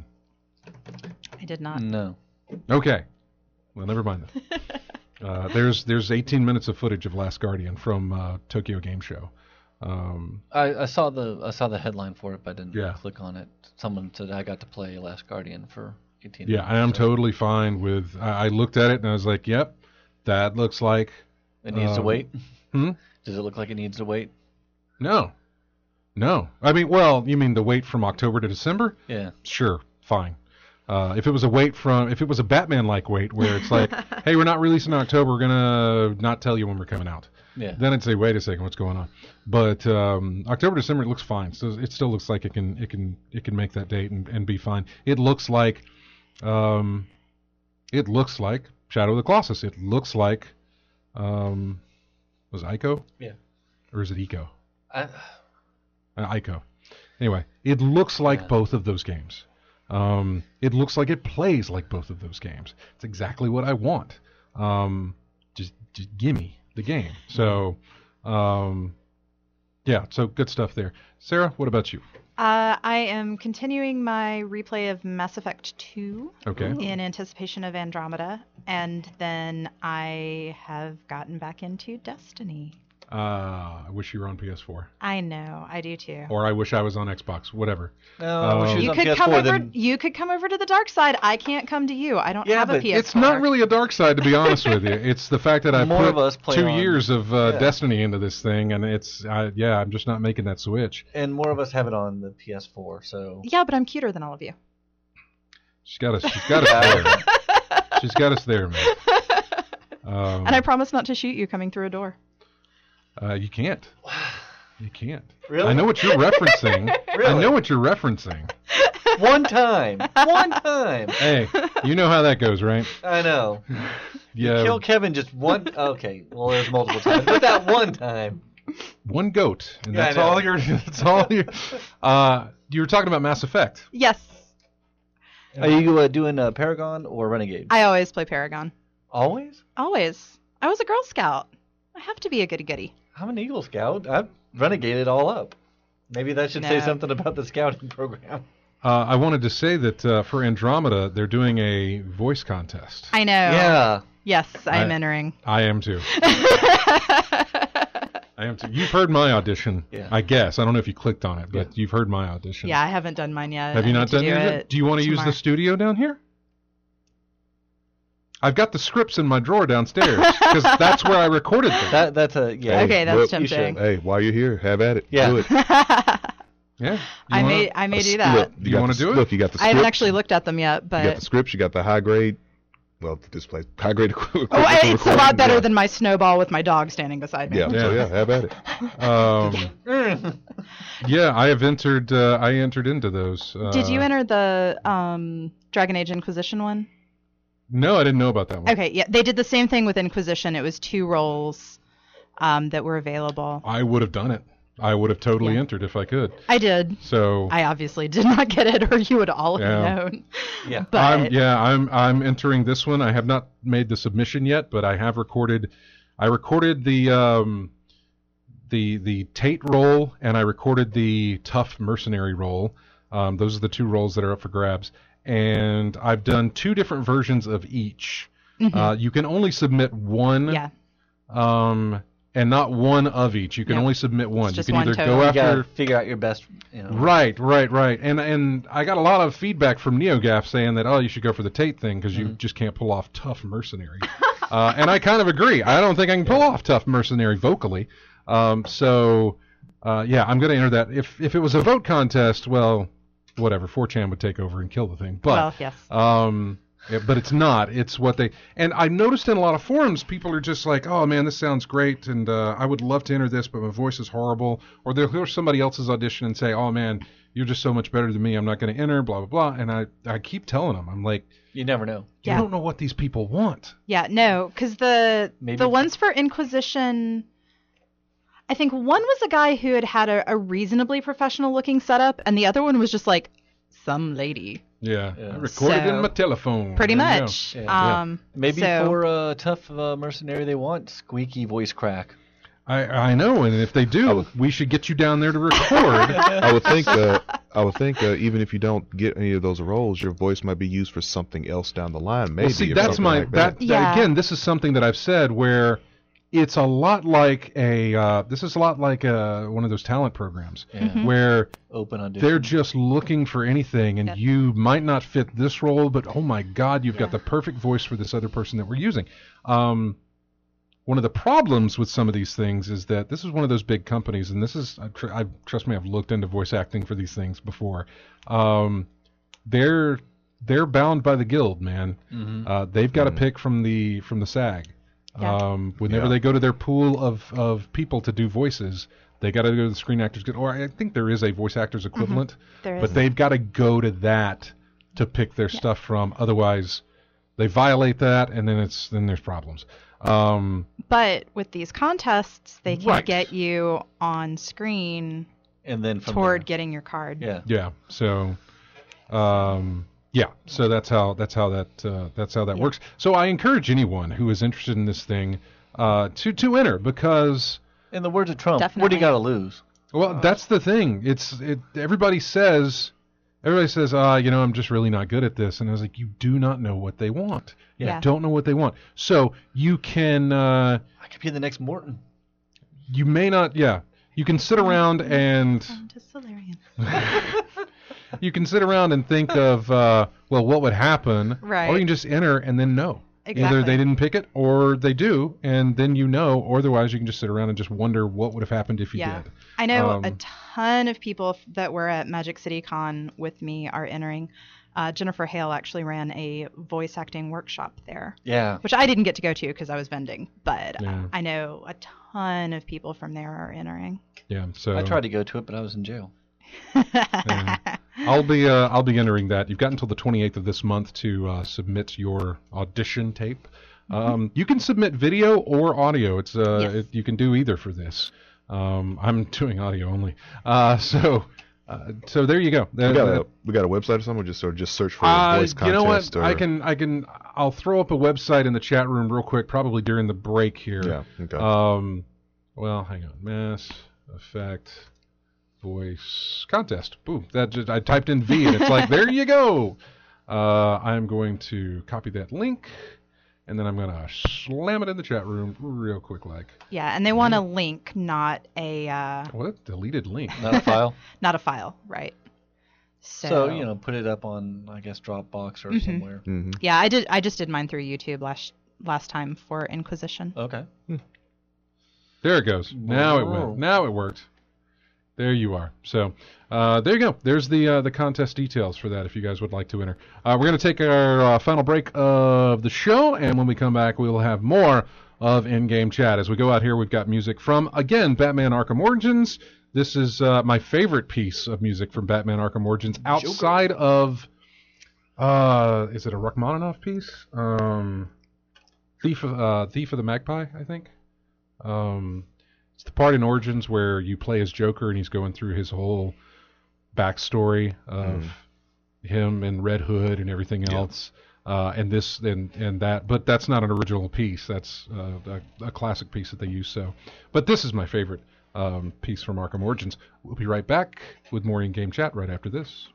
I did not. No. Okay, well, never mind then. Uh, there's there's eighteen minutes of footage of Last Guardian from uh, Tokyo Game Show. Um, I, I saw the I saw the headline for it, but I didn't Yeah. click on it. Someone said I got to play Last Guardian for eighteen yeah, minutes. I am so totally fine with. I, I looked at it and I was like, "Yep, that looks like." It needs to um, wait. Hmm? Does it look like it needs to wait? No, no. I mean, well, you mean the wait from October to December? Yeah. Sure, fine. Uh, if it was a wait from, if it was a Batman-like wait, where it's like, hey, we're not releasing in October, we're gonna not tell you when we're coming out. Yeah. Then I'd say, wait a second, what's going on? But um, October, December, it looks fine. So it still looks like it can, it can, it can make that date and, and be fine. It looks like, um, it looks like Shadow of the Colossus. It looks like, um, was it Ico? Yeah. Or is it Eco? I, Uh, Ico. Anyway, it looks like Yeah. both of those games. Um, it looks like it plays like both of those games. It's exactly what I want. Um, just, just gimme the game. So, um, yeah, so good stuff there. Sarah, what about you? Uh, I am continuing my replay of Mass Effect two Okay. in anticipation of Andromeda, and then I have gotten back into Destiny. Uh, I wish you were on P S four. I know, I do too. Or I wish I was on Xbox, whatever. no, I wish Um, it was You on could P S come four. over. Then You could come over to the dark side. I can't come to you. I don't Yeah, have a but P S four. It's not really a dark side, to be honest with you. It's the fact that I More put of us play two on- years of uh, yeah. Destiny into this thing, and it's, I, yeah, I'm just not making that switch. and more of us have it on the P S four. So Yeah, but I'm cuter than all of you. She's got us. She's got us there. She's got us there, man. Um, And I promise not to shoot you coming through a door. uh, you can't. You can't. Really? I know what you're referencing. I Really? know what you're referencing. one time, one time. Hey, you know how that goes, right? I know. Yeah. Kill Kevin just one. Okay, well, there's multiple times, but that one time. One goat, and Yeah, I that's know. all you're. That's all you. Uh, you were talking about Mass Effect. Yes. Are you uh, doing uh, Paragon or Renegade? I always play Paragon. Always? Always. I was a Girl Scout. I have to be a goody goody. I'm an Eagle Scout. I've renegaded all up. Maybe that should say No. something about the scouting program. Uh, I wanted to say that uh, for Andromeda, they're doing a voice contest. I know. Yeah. Yes, I'm I- entering. I am too. I am too. You've heard my audition, Yeah. I guess. I don't know if you clicked on it, but you've heard my audition. Yeah, I haven't done mine yet. Have you I not need to done do yours it yet? Do you want to use the tomorrow. studio down here? I've got the scripts in my drawer downstairs because that's where I recorded them. That that's a yeah. Okay, that's look, you should. tempting. Hey, while you're here, have at it. Yeah. Do it. Yeah. You I wanna- may I may do Look, that. You got wanna the- do it? Look, you got the I haven't scripts, actually looked at them yet, You got but the scripts. You got the high grade. Well, this place high grade equipment. oh, I- it's a lot better yeah. than my snowball with my dog standing beside me. Yeah, Yeah. so yeah, have at it. Um, yeah, I have entered. Uh, I entered into those. Uh, Did you enter the um, Dragon Age Inquisition one? No, I didn't know about that one. Okay, yeah, they did the same thing with Inquisition. It was two roles um, that were available. I would have done it. I would have totally Yeah. entered if I could. I did. So I obviously did not get it, or you would all Yeah. have known. Yeah. But I'm yeah, I'm I'm entering this one. I have not made the submission yet, but I have recorded. I recorded the um, the the Tate role, and I recorded the tough mercenary role. Um, those are the two roles that are up for grabs, and I've done two different versions of each. Mhm. Uh, you can only submit one. yeah, Um, and not one of each. You can Yeah. only submit one. just you can one either total. go You after. gotta figure out your best. You know. Right, right, right. And and I got a lot of feedback from NeoGaf saying that, oh, you should go for the Tate thing because you just can't pull off tough mercenary. uh, and I kind of agree. I don't think I can pull off tough mercenary vocally. Um, so, uh, yeah, I'm going to enter that. If if it was a vote contest, well, whatever, four chan would take over and kill the thing. But well, yes. um, yeah, but it's not. It's what they. And I noticed in a lot of forums, people are just like, "Oh man, this sounds great, and uh, I would love to enter this, but my voice is horrible." Or they'll hear somebody else's audition and say, "Oh man, you're just so much better than me. I'm not going to enter." Blah blah blah. And I, I keep telling them, I'm like, You never know. "You Yeah. don't know what these people want." Yeah, no, because the Maybe- the ones for Inquisition, I think one was a guy who had had a, a reasonably professional looking setup, and the other one was just like some lady, Yeah, Yeah. I recorded So, in my telephone. pretty There you go. much. Yeah. Um, Maybe so- for a tough uh, mercenary, they want squeaky voice crack. I I know, and if they do, I would- we should get you down there to record. I would think. Uh, I would think uh, even if you don't get any of those roles, your voice might be used for something else down the line. Maybe. Well, see, or that's something my like that, that. Yeah. again. This is something that I've said where it's a lot like a. Uh, this is a lot like a, one of those talent programs Yeah. Mhm. where Open audition. they're just looking for anything, and Yep. you might not fit this role, but oh my God, you've Yeah. got the perfect voice for this other person that we're using. Um, one of the problems with some of these things is that this is one of those big companies, and this is, I, tr- I trust me, I've looked into voice acting for these things before. Um, they're they're bound by the guild, man. Mhm. Uh, they've got to Mhm. pick from the from the SAG. Yeah. Um, whenever Yeah. they go to their pool of, of people to do voices, they got to go to the Screen Actors Guild, or I think there is a voice actors equivalent, there but is. they've got to go to that to pick their stuff from. Otherwise, they violate that, and then it's then there's problems. Um, But with these contests, they can Right. get you on screen and then from toward there. getting your card. Yeah. yeah. So, um, yeah. So that's how that's how that uh, that's how that Yeah. works. So I encourage anyone who is interested in this thing uh, to to enter because. In the words of Trump, what do Definitely. you got to lose? Well, that's the thing. It's it. Everybody says, everybody says, ah, you know, I'm just really not good at this. And I was like, you do not know what they want. Yeah. You don't know what they want. So you can, uh, I could be the next Morton. you may not, yeah. You can sit around and Um, to Solarian. you can sit around and think of, uh, well, what would happen? Right. Or you can just enter and then know. Either Exactly. they didn't pick it or they do, and then you know. Or otherwise, you can just sit around and just wonder what would have happened if you Yeah. did. I know Um, a ton of people f- that were at Magic City Con with me are entering. Uh, Jennifer Hale actually ran a voice acting workshop there, Yeah. which I didn't get to go to because I was vending. But Yeah. I know a ton of people from there are entering. Yeah. So I tried to go to it, but I was in jail. I'll be uh, I'll be entering that. You've got until the twenty-eighth of this month to uh, submit your audition tape. Um, you can submit video or audio. It's uh, Yes. it, you can do either for this. Um, I'm doing audio only. Uh, so Uh, so there you go. We Uh, got a we got a website or something, or just or just search for Uh, voice you know what? contest. Or, I can, I can, I'll throw up a website in the chat room real quick, probably during the break here. Yeah. Okay. Um, well, hang on. Mass Effect voice contest. Boom. That just I typed in V, and it's like there you go. Uh, I'm going to copy that link, and then I'm gonna slam it in the chat room real quick, like. Yeah, and they want a link, not a uh, What? Deleted link. Not a file. not a file, right? So, So, you know, put it up on, I guess, Dropbox or Mhm. somewhere. hmm Yeah, I did. I just did mine through YouTube last last time for Inquisition. Okay. There it goes. Now it went. Now it worked. There you are. So uh, there you go. There's the uh, the contest details for that if you guys would like to enter. Uh, we're going to take our uh, final break of the show, and when we come back, we will have more of in-game chat. As we go out here, we've got music from, again, Batman Arkham Origins. This is uh, my favorite piece of music from Batman Arkham Origins outside of, uh, is it a Rachmaninoff piece? Um, Thief of, uh, Thief of the Magpie, I think. Um, it's the part in Origins where you play as Joker and he's going through his whole backstory of Mm. him and Red Hood and everything else. Uh, and this and and that, but that's not an original piece. That's uh, a, a classic piece that they use. So, but this is my favorite um, piece from Arkham Origins. We'll be right back with more in-game chat right after this.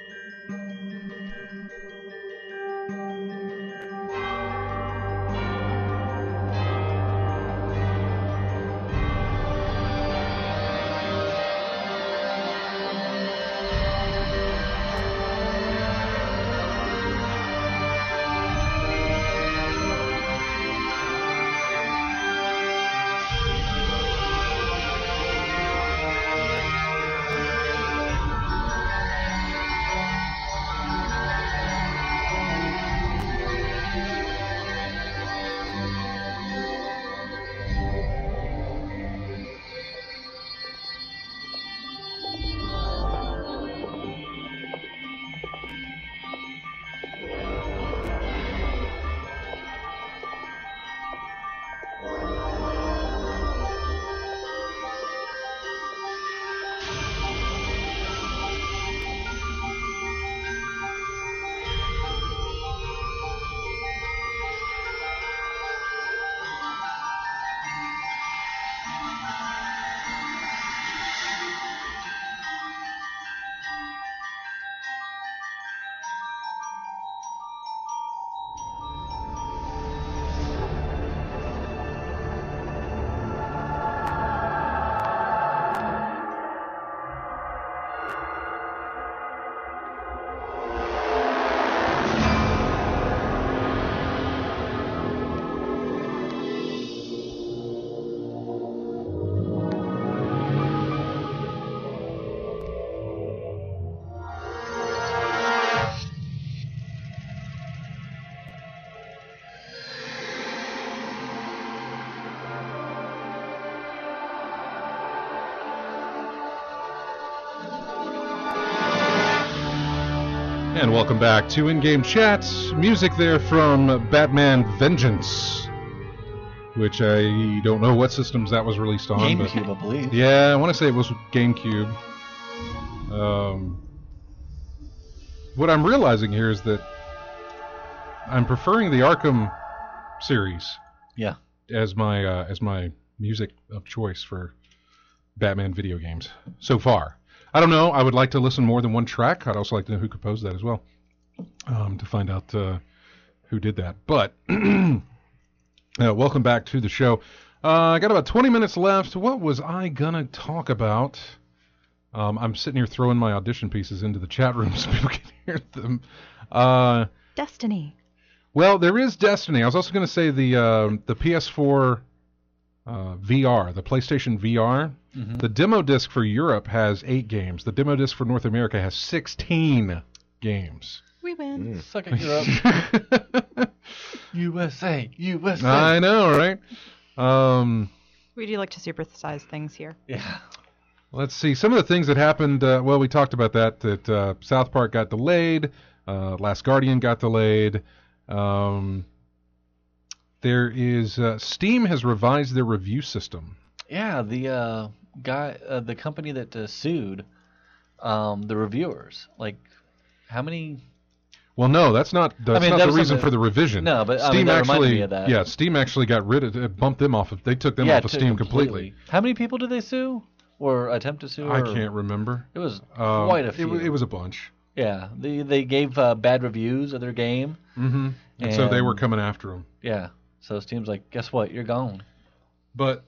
And welcome back to In-Game Chat. Music there from Batman Vengeance, which I don't know what systems that was released on. GameCube, I believe. But yeah, I want to say it was GameCube. Um, what I'm realizing here is that I'm preferring the Arkham series Yeah. as my uh, as my music of choice for Batman video games so far. I don't know. I would like to listen more than one track. I'd also like to know who composed that as well, um, to find out uh, who did that. But uh, welcome back to the show. Uh, I got about twenty minutes left. What was I gonna talk about? Um, I'm sitting here throwing my audition pieces into the chat room so people can hear them. Uh, Destiny. well, there is Destiny. I was also going to say the uh, the P S four uh, V R, the PlayStation V R. Mm-hmm. The demo disc for Europe has eight games. The demo disc for North America has sixteen games. We win. Mm. Suck it, Europe. U S A, U S A. I know, right? Um, We do like to supersize things here. Yeah. let's see. Some of the things that happened, uh, well, we talked about that, that uh, South Park got delayed. Uh, Last Guardian got delayed. Um, there is, uh, Steam has revised their review system. Yeah, the uh, guy, uh, the company that uh, sued, um, the reviewers. Like, how many? Well, no, that's not that's I mean, not that the was reason something- for the revision. No, but, I Steam mean, that reminded actually, me of that. yeah, Steam actually got rid of it, bumped them off of. They took them yeah, off of to- Steam completely. How many people did they sue or attempt to sue? I or- can't remember. It was Um, quite a it, few. wa- it was a bunch. Yeah, they they gave uh, bad reviews of their game. Mm-hmm. And, so they were And- coming after them. Yeah, so Steam's like, guess what? You're gone. But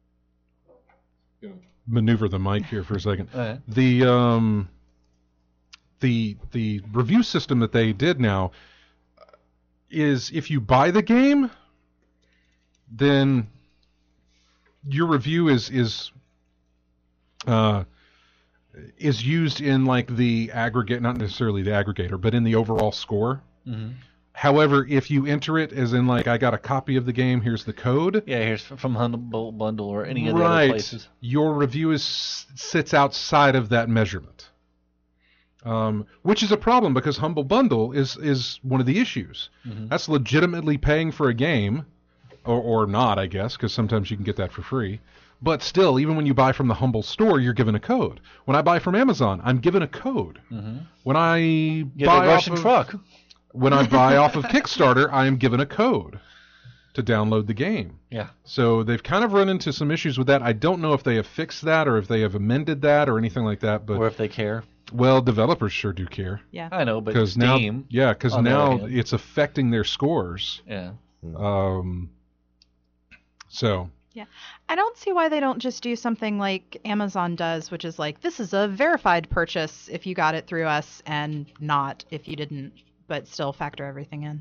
maneuver the mic here for a second. All right. The um, the the review system that they did now is if you buy the game, then your review is is uh, is used in like the aggregate, not necessarily the aggregator, but in the overall score. Mm-hmm. However, if you enter it as in like I got a copy of the game, here's the code. Yeah, here's from Humble Bundle or any of the Right. other places. Your review is sits outside of that measurement, um, which is a problem because Humble Bundle is is one of the issues. Mhm. That's legitimately paying for a game, or or not, I guess, because sometimes you can get that for free. But still, even when you buy from the Humble store, you're given a code. When I buy from Amazon, I'm given a code. Mm-hmm. When I Get buy a Russian off of, truck. when I buy off of Kickstarter, I am given a code to download the game. Yeah. So they've kind of run into some issues with that. I don't know if they have fixed that or if they have amended that or anything like that. But Or if they care. well, developers sure do care Yeah. I know, but because now, Steam. yeah, because on the now other hand. it's affecting their scores. Yeah. Um. So I don't see why they don't just do something like Amazon does, which is like, this is a verified purchase if you got it through us and not if you didn't, but still factor everything in.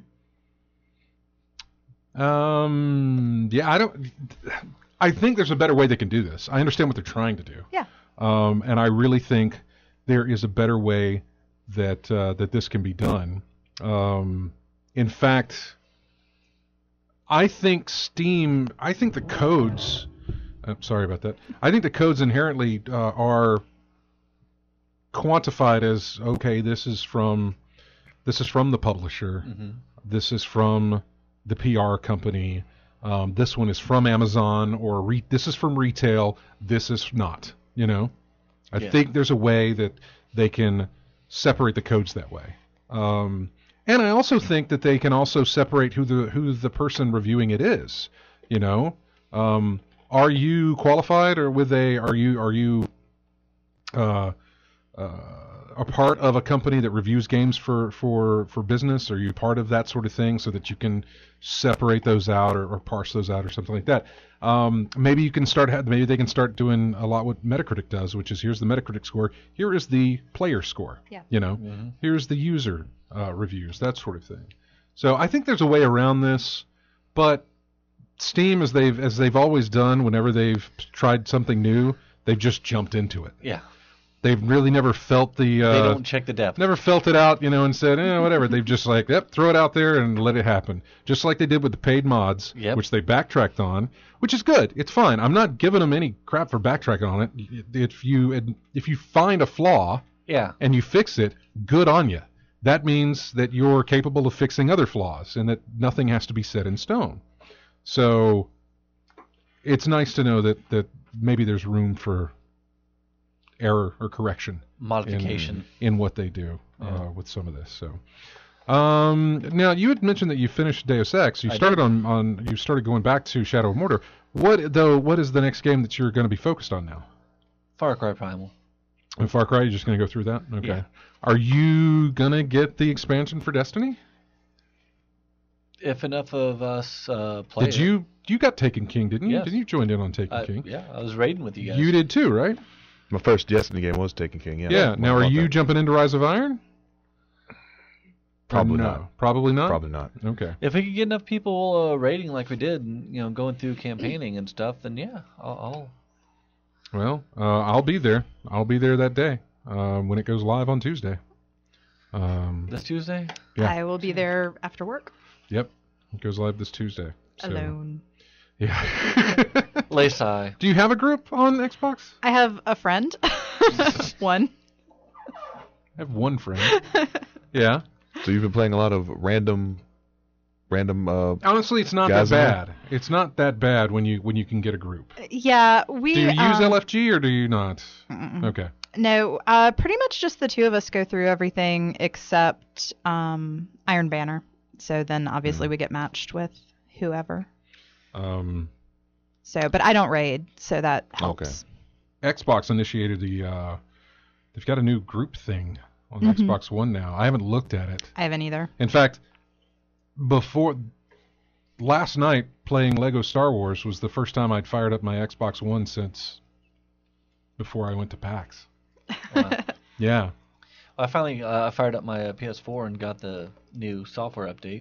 Um. Yeah, I don't. I think there's a better way they can do this. I understand what they're trying to do. Yeah. Um. And I really think there is a better way that uh, that this can be done. Um. In fact, I think Steam. I think the codes. Uh, sorry about that. I think the codes inherently uh, are quantified as okay. This is from. This is from the publisher. Mm-hmm. This is from the P R company. Um, this one is from Amazon, or re- this is from retail. This is not. You know, I Yeah. think there's a way that they can separate the codes that way. Um, and I also think that they can also separate who the who the person reviewing it is. You know, um, are you qualified, or with a are you are you uh, uh, a part of a company that reviews games for, for, for business? Are you part of that sort of thing so that you can separate those out or, or parse those out or something like that? Um, maybe you can start. Ha- maybe they can start doing a lot what Metacritic does, which is here's the Metacritic score. Here is the player score. Yeah. You know, Mhm. here's the user uh, reviews, that sort of thing. So I think there's a way around this, but Steam, as they've as they've always done, whenever they've tried something new, they've just jumped into it. Yeah. They've really never felt the uh, They don't check the depth. never felt it out, you know, and said, eh, whatever. They've just like, yep, throw it out there and let it happen. Just like they did with the paid mods, Yep. which they backtracked on, which is good. It's fine. I'm not giving them any crap for backtracking on it. If you if you find a flaw Yeah. and you fix it, good on you. That means that you're capable of fixing other flaws and that nothing has to be set in stone. So it's nice to know that, that maybe there's room for error or correction Modification. in, in what they do Yeah. uh, with some of this. So, um, now you had mentioned that you finished Deus Ex. You I started did. on, on you started going back to Shadow of Mordor. What though? What is the next game that you're going to be focused on now? Far Cry Primal. In Far Cry, you're just going to go through that. Okay. Yeah. Are you going to get the expansion for Destiny? If enough of us uh, play Did it. you you got Taken King, didn't you? Yes. Didn't you join in on Taken I- King? yeah, I was raiding with you guys. You did too, right? My first Destiny game was Taken King. Yeah. Yeah. I Now, are bought you that. jumping into Rise of Iron? Probably Or no? not. Probably not. Probably not. Okay. If we could get enough people uh, raiding like we did, and you know, going through campaigning and stuff, then yeah, I'll. I'll Well, uh, I'll be there. I'll be there that day uh, when it goes live on Tuesday. Um, this Tuesday. Yeah. I will be there after work Yep, it goes live this Tuesday. So, alone. Yeah. Laysai. Do you have a group on Xbox? I have a friend. One. I have one friend. Yeah. So you've been playing a lot of random, random. Uh, Honestly, it's not that Guys in there? bad. It's not that bad when you when you can get a group. Yeah, we. Do you use um, L F G or do you not? mm-mm. Okay. No, uh, pretty much just the two of us go through everything except um, Iron Banner. So then obviously Mhm. we get matched with whoever. Um, So, but I don't raid, so that helps. Xbox initiated the. Uh, they've got a new group thing on Mhm. Xbox One now. I haven't looked at it. I haven't either. In fact, before last night, playing Lego Star Wars was the first time I'd fired up my Xbox One since before I went to PAX. Wow. Yeah. I finally uh, I fired up my uh, P S four and got the new software update.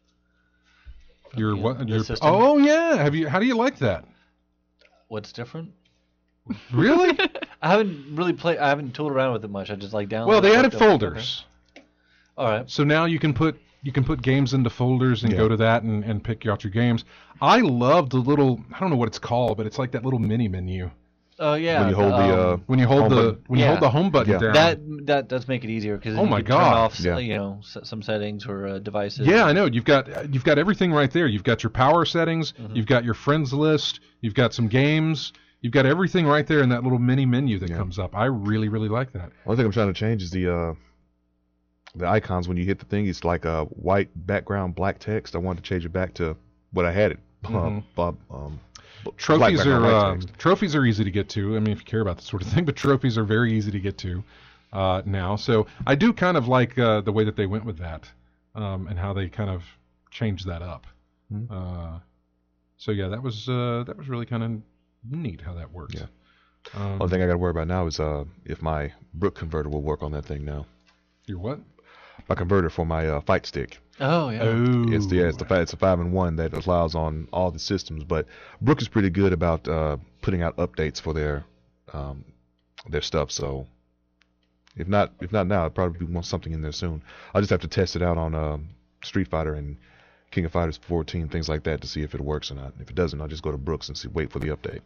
From Your the, what? the Your, system. oh yeah. Have you? How do you like that? What's different? Really? I haven't really played. I haven't tooled around with it much. I just like download. Well, they it, added looked up- folders, Okay. All right. so now you can put you can put games into folders and Yeah. go to that and, and pick out your games. I love the little. I don't know what it's called, but it's like that little mini menu Oh yeah. When you hold the, uh, um, when you hold Home the button. when you Yeah. hold the home button Yeah. down. that that does make it easier because Oh you my can turn God. off Yeah. you know s- some settings or uh, devices. Yeah, I know. You've got you've got everything right there. You've got your power settings. Mhm. You've got your friends list. You've got some games. You've got everything right there in that little mini menu that Yeah. comes up. I really really like that. One thing I'm trying to change is the uh, the icons. When you hit the thing, it's like a white background, black text. I wanted to change it back to what I had it. Mhm. Uh, Bob, um, b- black Trophies background, are white uh, text. trophies are easy to get to. I mean, if you care about that sort of thing, but trophies are very easy to get to uh, now. So I do kind of like uh, the way that they went with that um, and how they kind of changed that up. Mhm. Uh, so yeah, that was uh, that was really kind of neat how that worked. Yeah. Um, Only thing I got to worry about now is uh, if my Brook converter will work on that thing now. Your what? My converter for my uh, fight stick. Oh yeah. Oh, It's the yeah, it's the fi- it's a five in one that allows on all the systems. But Brook is pretty good about uh, putting out updates for their um, their stuff. So if not if not now, I'll probably want something in there soon. I'll just have to test it out on um Street Fighter and King of Fighters fourteen, things like that, to see if it works or not. If it doesn't, I'll just go to Brooks and see, wait for the update.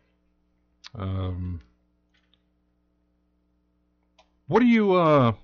Um, what do you uh,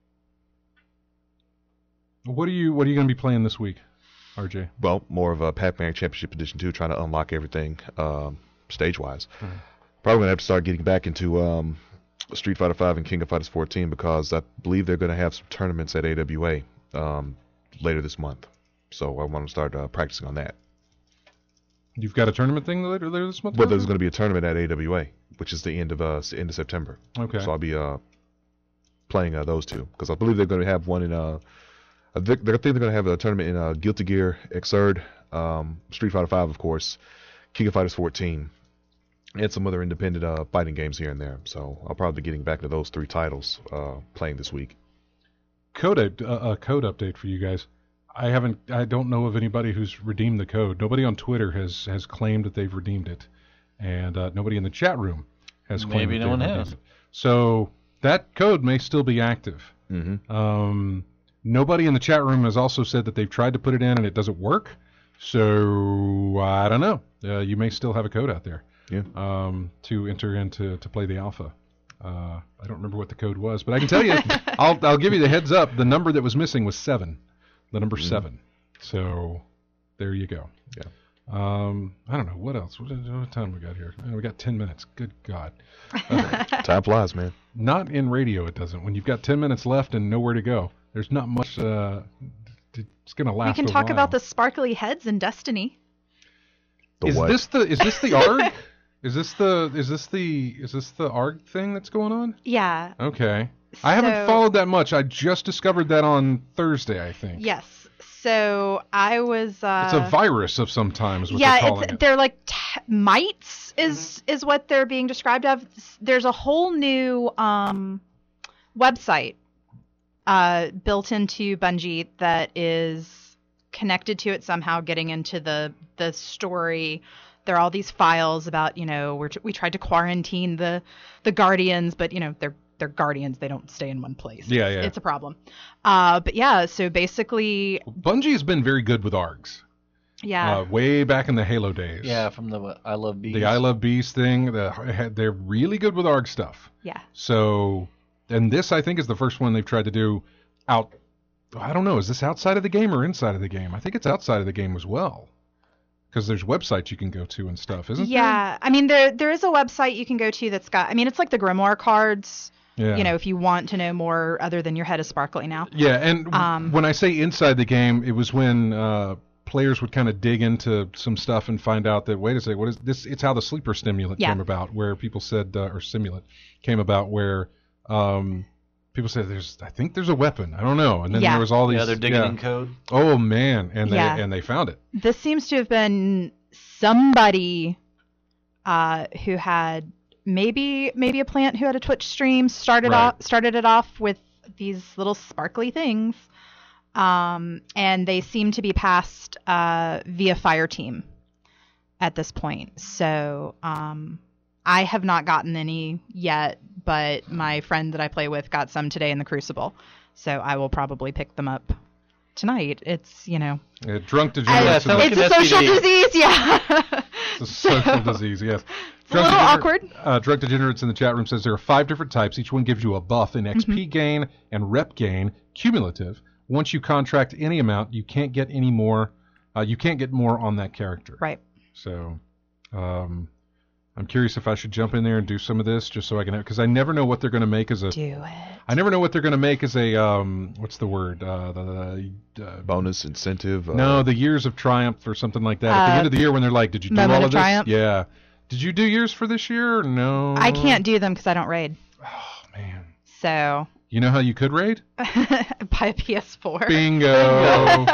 what are you what are you going to be playing this week, R J? Well, more of a Pac-Man Championship Edition two, trying to unlock everything um, stage-wise. Mhm. Probably going to have to start getting back into um, Street Fighter five and King of Fighters fourteen, because I believe they're going to have some tournaments at A W A um, later this month. So I want to start uh, practicing on that. You've got a tournament thing later, later this month? But there's going to be a tournament at A W A, which is the end of uh, s- end of September. Okay. So I'll be uh, playing uh, those two, because I believe they're going to have one in uh, I think they're, I think they're going to have a tournament in uh, Guilty Gear Xrd, um, Street Fighter five, of course, King of Fighters fourteen, and some other independent uh, fighting games here and there. So I'll probably be getting back to those three titles uh, playing this week. Code up- uh, a code update for you guys. I haven't. I don't know of anybody who's redeemed the code. Nobody on Twitter has has claimed that they've redeemed it, and uh, nobody in the chat room has claimed Maybe that no one they've has. redeemed it. So that code may still be active. Mm-hmm. Um, nobody in the chat room has also said that they've tried to put it in and it doesn't work. So I don't know. Uh, you may still have a code out there. Yeah. Um, to enter into to play the alpha. Uh, I don't remember what the code was, but I can tell you. I'll I'll give you the heads up. The number that was missing was seven. The number Mhm. seven. So there you go. Yeah. Um, I don't know what else. What, what time we got here? Oh, we got ten minutes. Good God. Time flies, man. Not in radio, it doesn't. When you've got ten minutes left and nowhere to go, there's not much. Uh, t- it's gonna We last. can a talk while. about the sparkly heads in Destiny. The Is what? this the? Is this the ARG? Is this the? Is this the? Is this the ARG thing that's going on? Yeah. Okay. I haven't So- followed that much. I just discovered that on Thursday, I think. Yes. So I was. Uh, It's a virus of some time, is what yeah, they're calling it's it. they're like t- mites is is what they're being described of. There's a whole new um, website uh, built into Bungie that is connected to it somehow, getting into the the story. There are all these files about, you know, we're t- we tried to quarantine the the Guardians, but you know they're they're Guardians. They don't stay in one place. Yeah, It's- yeah. It's a problem. Uh, but yeah, so basically, Bungie has been very good with ARGs. yeah. Uh, way back in the Halo days. Yeah, from the what, I Love Bees. The I Love Bees thing. The, they're really good with ARG stuff. yeah. So, and this I think is the first one they've tried to do out. I don't know. Is this outside of the game or inside of the game? I think it's outside of the game as well. Because there's websites you can go to and stuff, isn't there? Yeah, I mean there there is a website you can go to that's got. I mean, it's like the Grimoire cards. Yeah. You know, if you want to know more, other than your head is sparkly now. Yeah, and w- Um, when I say inside the game, it was when uh, players would kind of dig into some stuff and find out that wait a second, what is this? It's how the sleeper stimulant Yeah. came about, where people said uh, or stimulant came about, where um, people said there's, I think there's a weapon, I don't know, and then Yeah. there was all these. Yeah, they're digging in code. Oh man, and they Yeah. and they found it. This seems to have been somebody uh, who had maybe maybe a plant who had a Twitch stream started Right. off started it off with these little sparkly things, um, and they seem to be passed uh, via Fireteam at this point. So um, I have not gotten any yet, but my friend that I play with got some today in the Crucible, so I will probably pick them up tonight. It's you know. Uh, drunk I- degenerates. sounds like it's an a social S T D. disease, yeah. It's a social disease, yes. a little awkward. Uh, Drunk Degenerates in the chat room says there are five different types. Each one gives you a buff in X P Mm-hmm. gain and rep gain, cumulative. Once you contract any amount, you can't get any more. Uh, you can't get more on that character. Right. So, um, I'm curious if I should jump in there and do some of this just so I can have, because I never know what they're going to make as a. Do it. I never know what they're going to make as a um. What's the word? Uh, the, the uh, Bonus incentive. Uh, no, the years of triumph or something like that. At the Uh, end of the year when they're like, did you do Moment all of of this? Triumph? Yeah. Did you do yours for this year? No. I can't do them because I don't raid. Oh man. So You know how you could raid? buy a P S four. Bingo.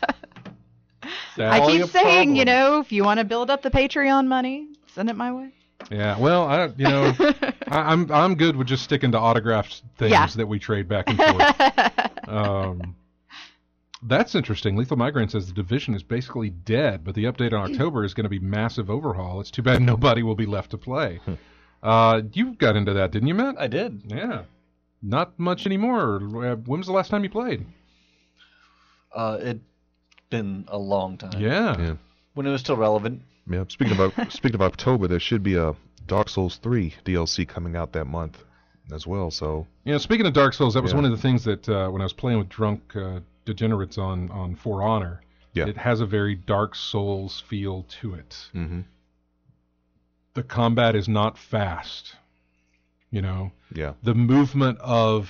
I All keep your saying, you problem. know, if you want to build up the Patreon money, send it my way. Yeah. Well, I you know, I, I'm I'm good with just sticking to autographed things Yeah. that we trade back and forth. um, that's interesting. Lethal Migraine says the division is basically dead, but the update on October is going to be massive overhaul. It's too bad nobody will be left to play. uh, you got into that, didn't you, Matt? I did. Yeah. Not much anymore. Uh, When was the last time you played? Uh, it'd been a long time. Yeah. Yeah. When it was still relevant. Yeah. Speaking of speaking of October, there should be a Dark Souls three D L C coming out that month as well. So You know, speaking of Dark Souls, that was Yeah. one of the things that uh, when I was playing with drunk uh, degenerates on, on For Honor, Yeah. it has a very Dark Souls feel to it. hmm The combat is not fast. You know, yeah. the movement of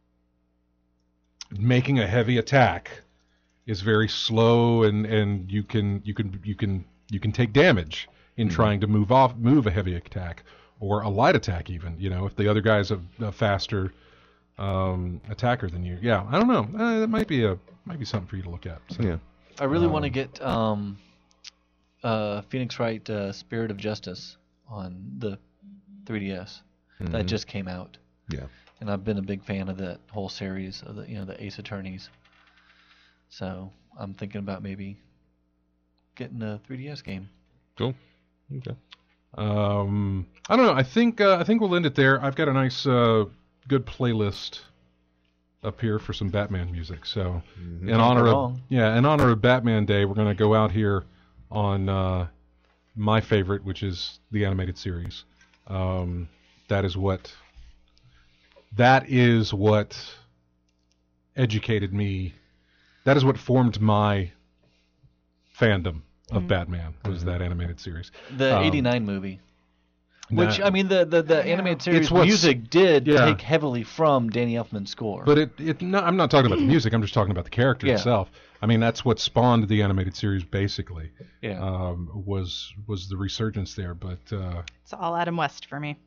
making a heavy attack is very slow, and, and you can you can you can you can take damage in Mhm. trying to move off move a heavy attack or a light attack even. You know, if the other guy's a, a faster um, attacker than you. Yeah, I don't know. Uh, that might be a might be something for you to look at. So. Yeah. I really want to Um, get um, uh, Phoenix Wright uh, Spirit of Justice on the three D S. That Mhm. just came out. Yeah. And I've been a big fan of that whole series of the you know the Ace Attorneys. So I'm thinking about maybe getting a three D S game. Cool. Okay. Um, I don't know. I think uh, I think we'll end it there. I've got a nice, uh, good playlist up here for some Batman music. So, Mhm. in Can't honor go of wrong. yeah, in honor of Batman Day, we're gonna go out here on uh, my favorite, which is the animated series. Um, that is what that is what educated me. That is what formed my fandom of Mhm. Batman. Was that animated series? The Um, eighty-nine movie. Which, That- I mean, the, the, the animated series It's what's- music did yeah. take heavily from Danny Elfman's score. But it, it no, I'm not talking about the music. I'm just talking about the character Yeah. itself. I mean, that's what spawned the animated series. Basically, yeah. um, was was the resurgence there. But uh, It's all Adam West for me.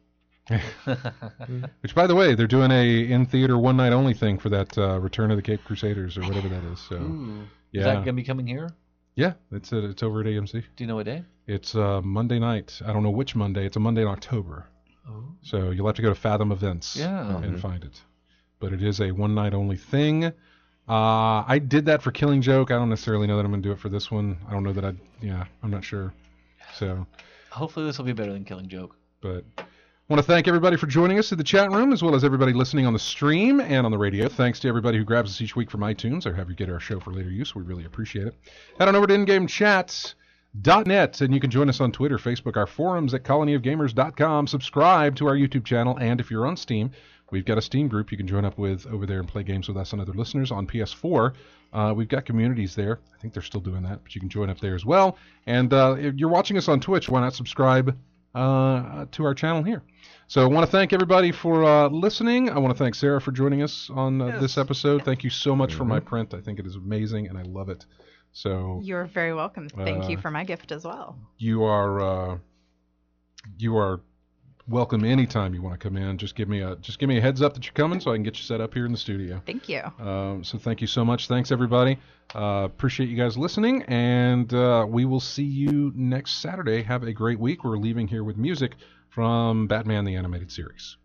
which, by the way, they're doing a in theater one night only thing for that uh, Return of the Cape Crusaders or whatever that is. So Ooh. yeah, Is that going to be coming here? yeah, it's uh it's over at A M C. Do you know what day? It's uh, Monday night. I don't know which Monday. It's a Monday in October. Oh. So you'll have to go to Fathom Events Yeah. and Mhm. find it. But it is a one night only thing. Uh, I did that for Killing Joke. I don't necessarily know that I'm going to do it for this one. I don't know that I, yeah, I'm not sure. So, Hopefully this will be better than Killing Joke. but I want to thank everybody for joining us in the chat room, as well as everybody listening on the stream and on the radio. Thanks to everybody who grabs us each week from iTunes or have you get our show for later use. We really appreciate it. Head on over to in-game chats dot net, and you can join us on Twitter, Facebook, our forums at colony of gamers dot com. Subscribe to our YouTube channel, and if you're on Steam, we've got a Steam group you can join up with over there and play games with us and other listeners on P S four. Uh, we've got communities there. I think they're still doing that, but you can join up there as well. And uh, if you're watching us on Twitch, why not subscribe uh, to our channel here? So I want to thank everybody for uh, listening. I want to thank Sarah for joining us on uh, Yes. this episode. Thank you so much Mm-hmm. for my print. I think it is amazing, and I love it. So You're very welcome. Thank you Uh, for my gift as well. you are uh, you are welcome anytime you want to come in. Just give me a just give me a heads up that you're coming, so I can get you set up here in the studio. Thank you. Um, so thank you so much. Thanks everybody. Uh, appreciate you guys listening, and uh, we will see you next Saturday. Have a great week. We're leaving here with music from Batman the Animated Series.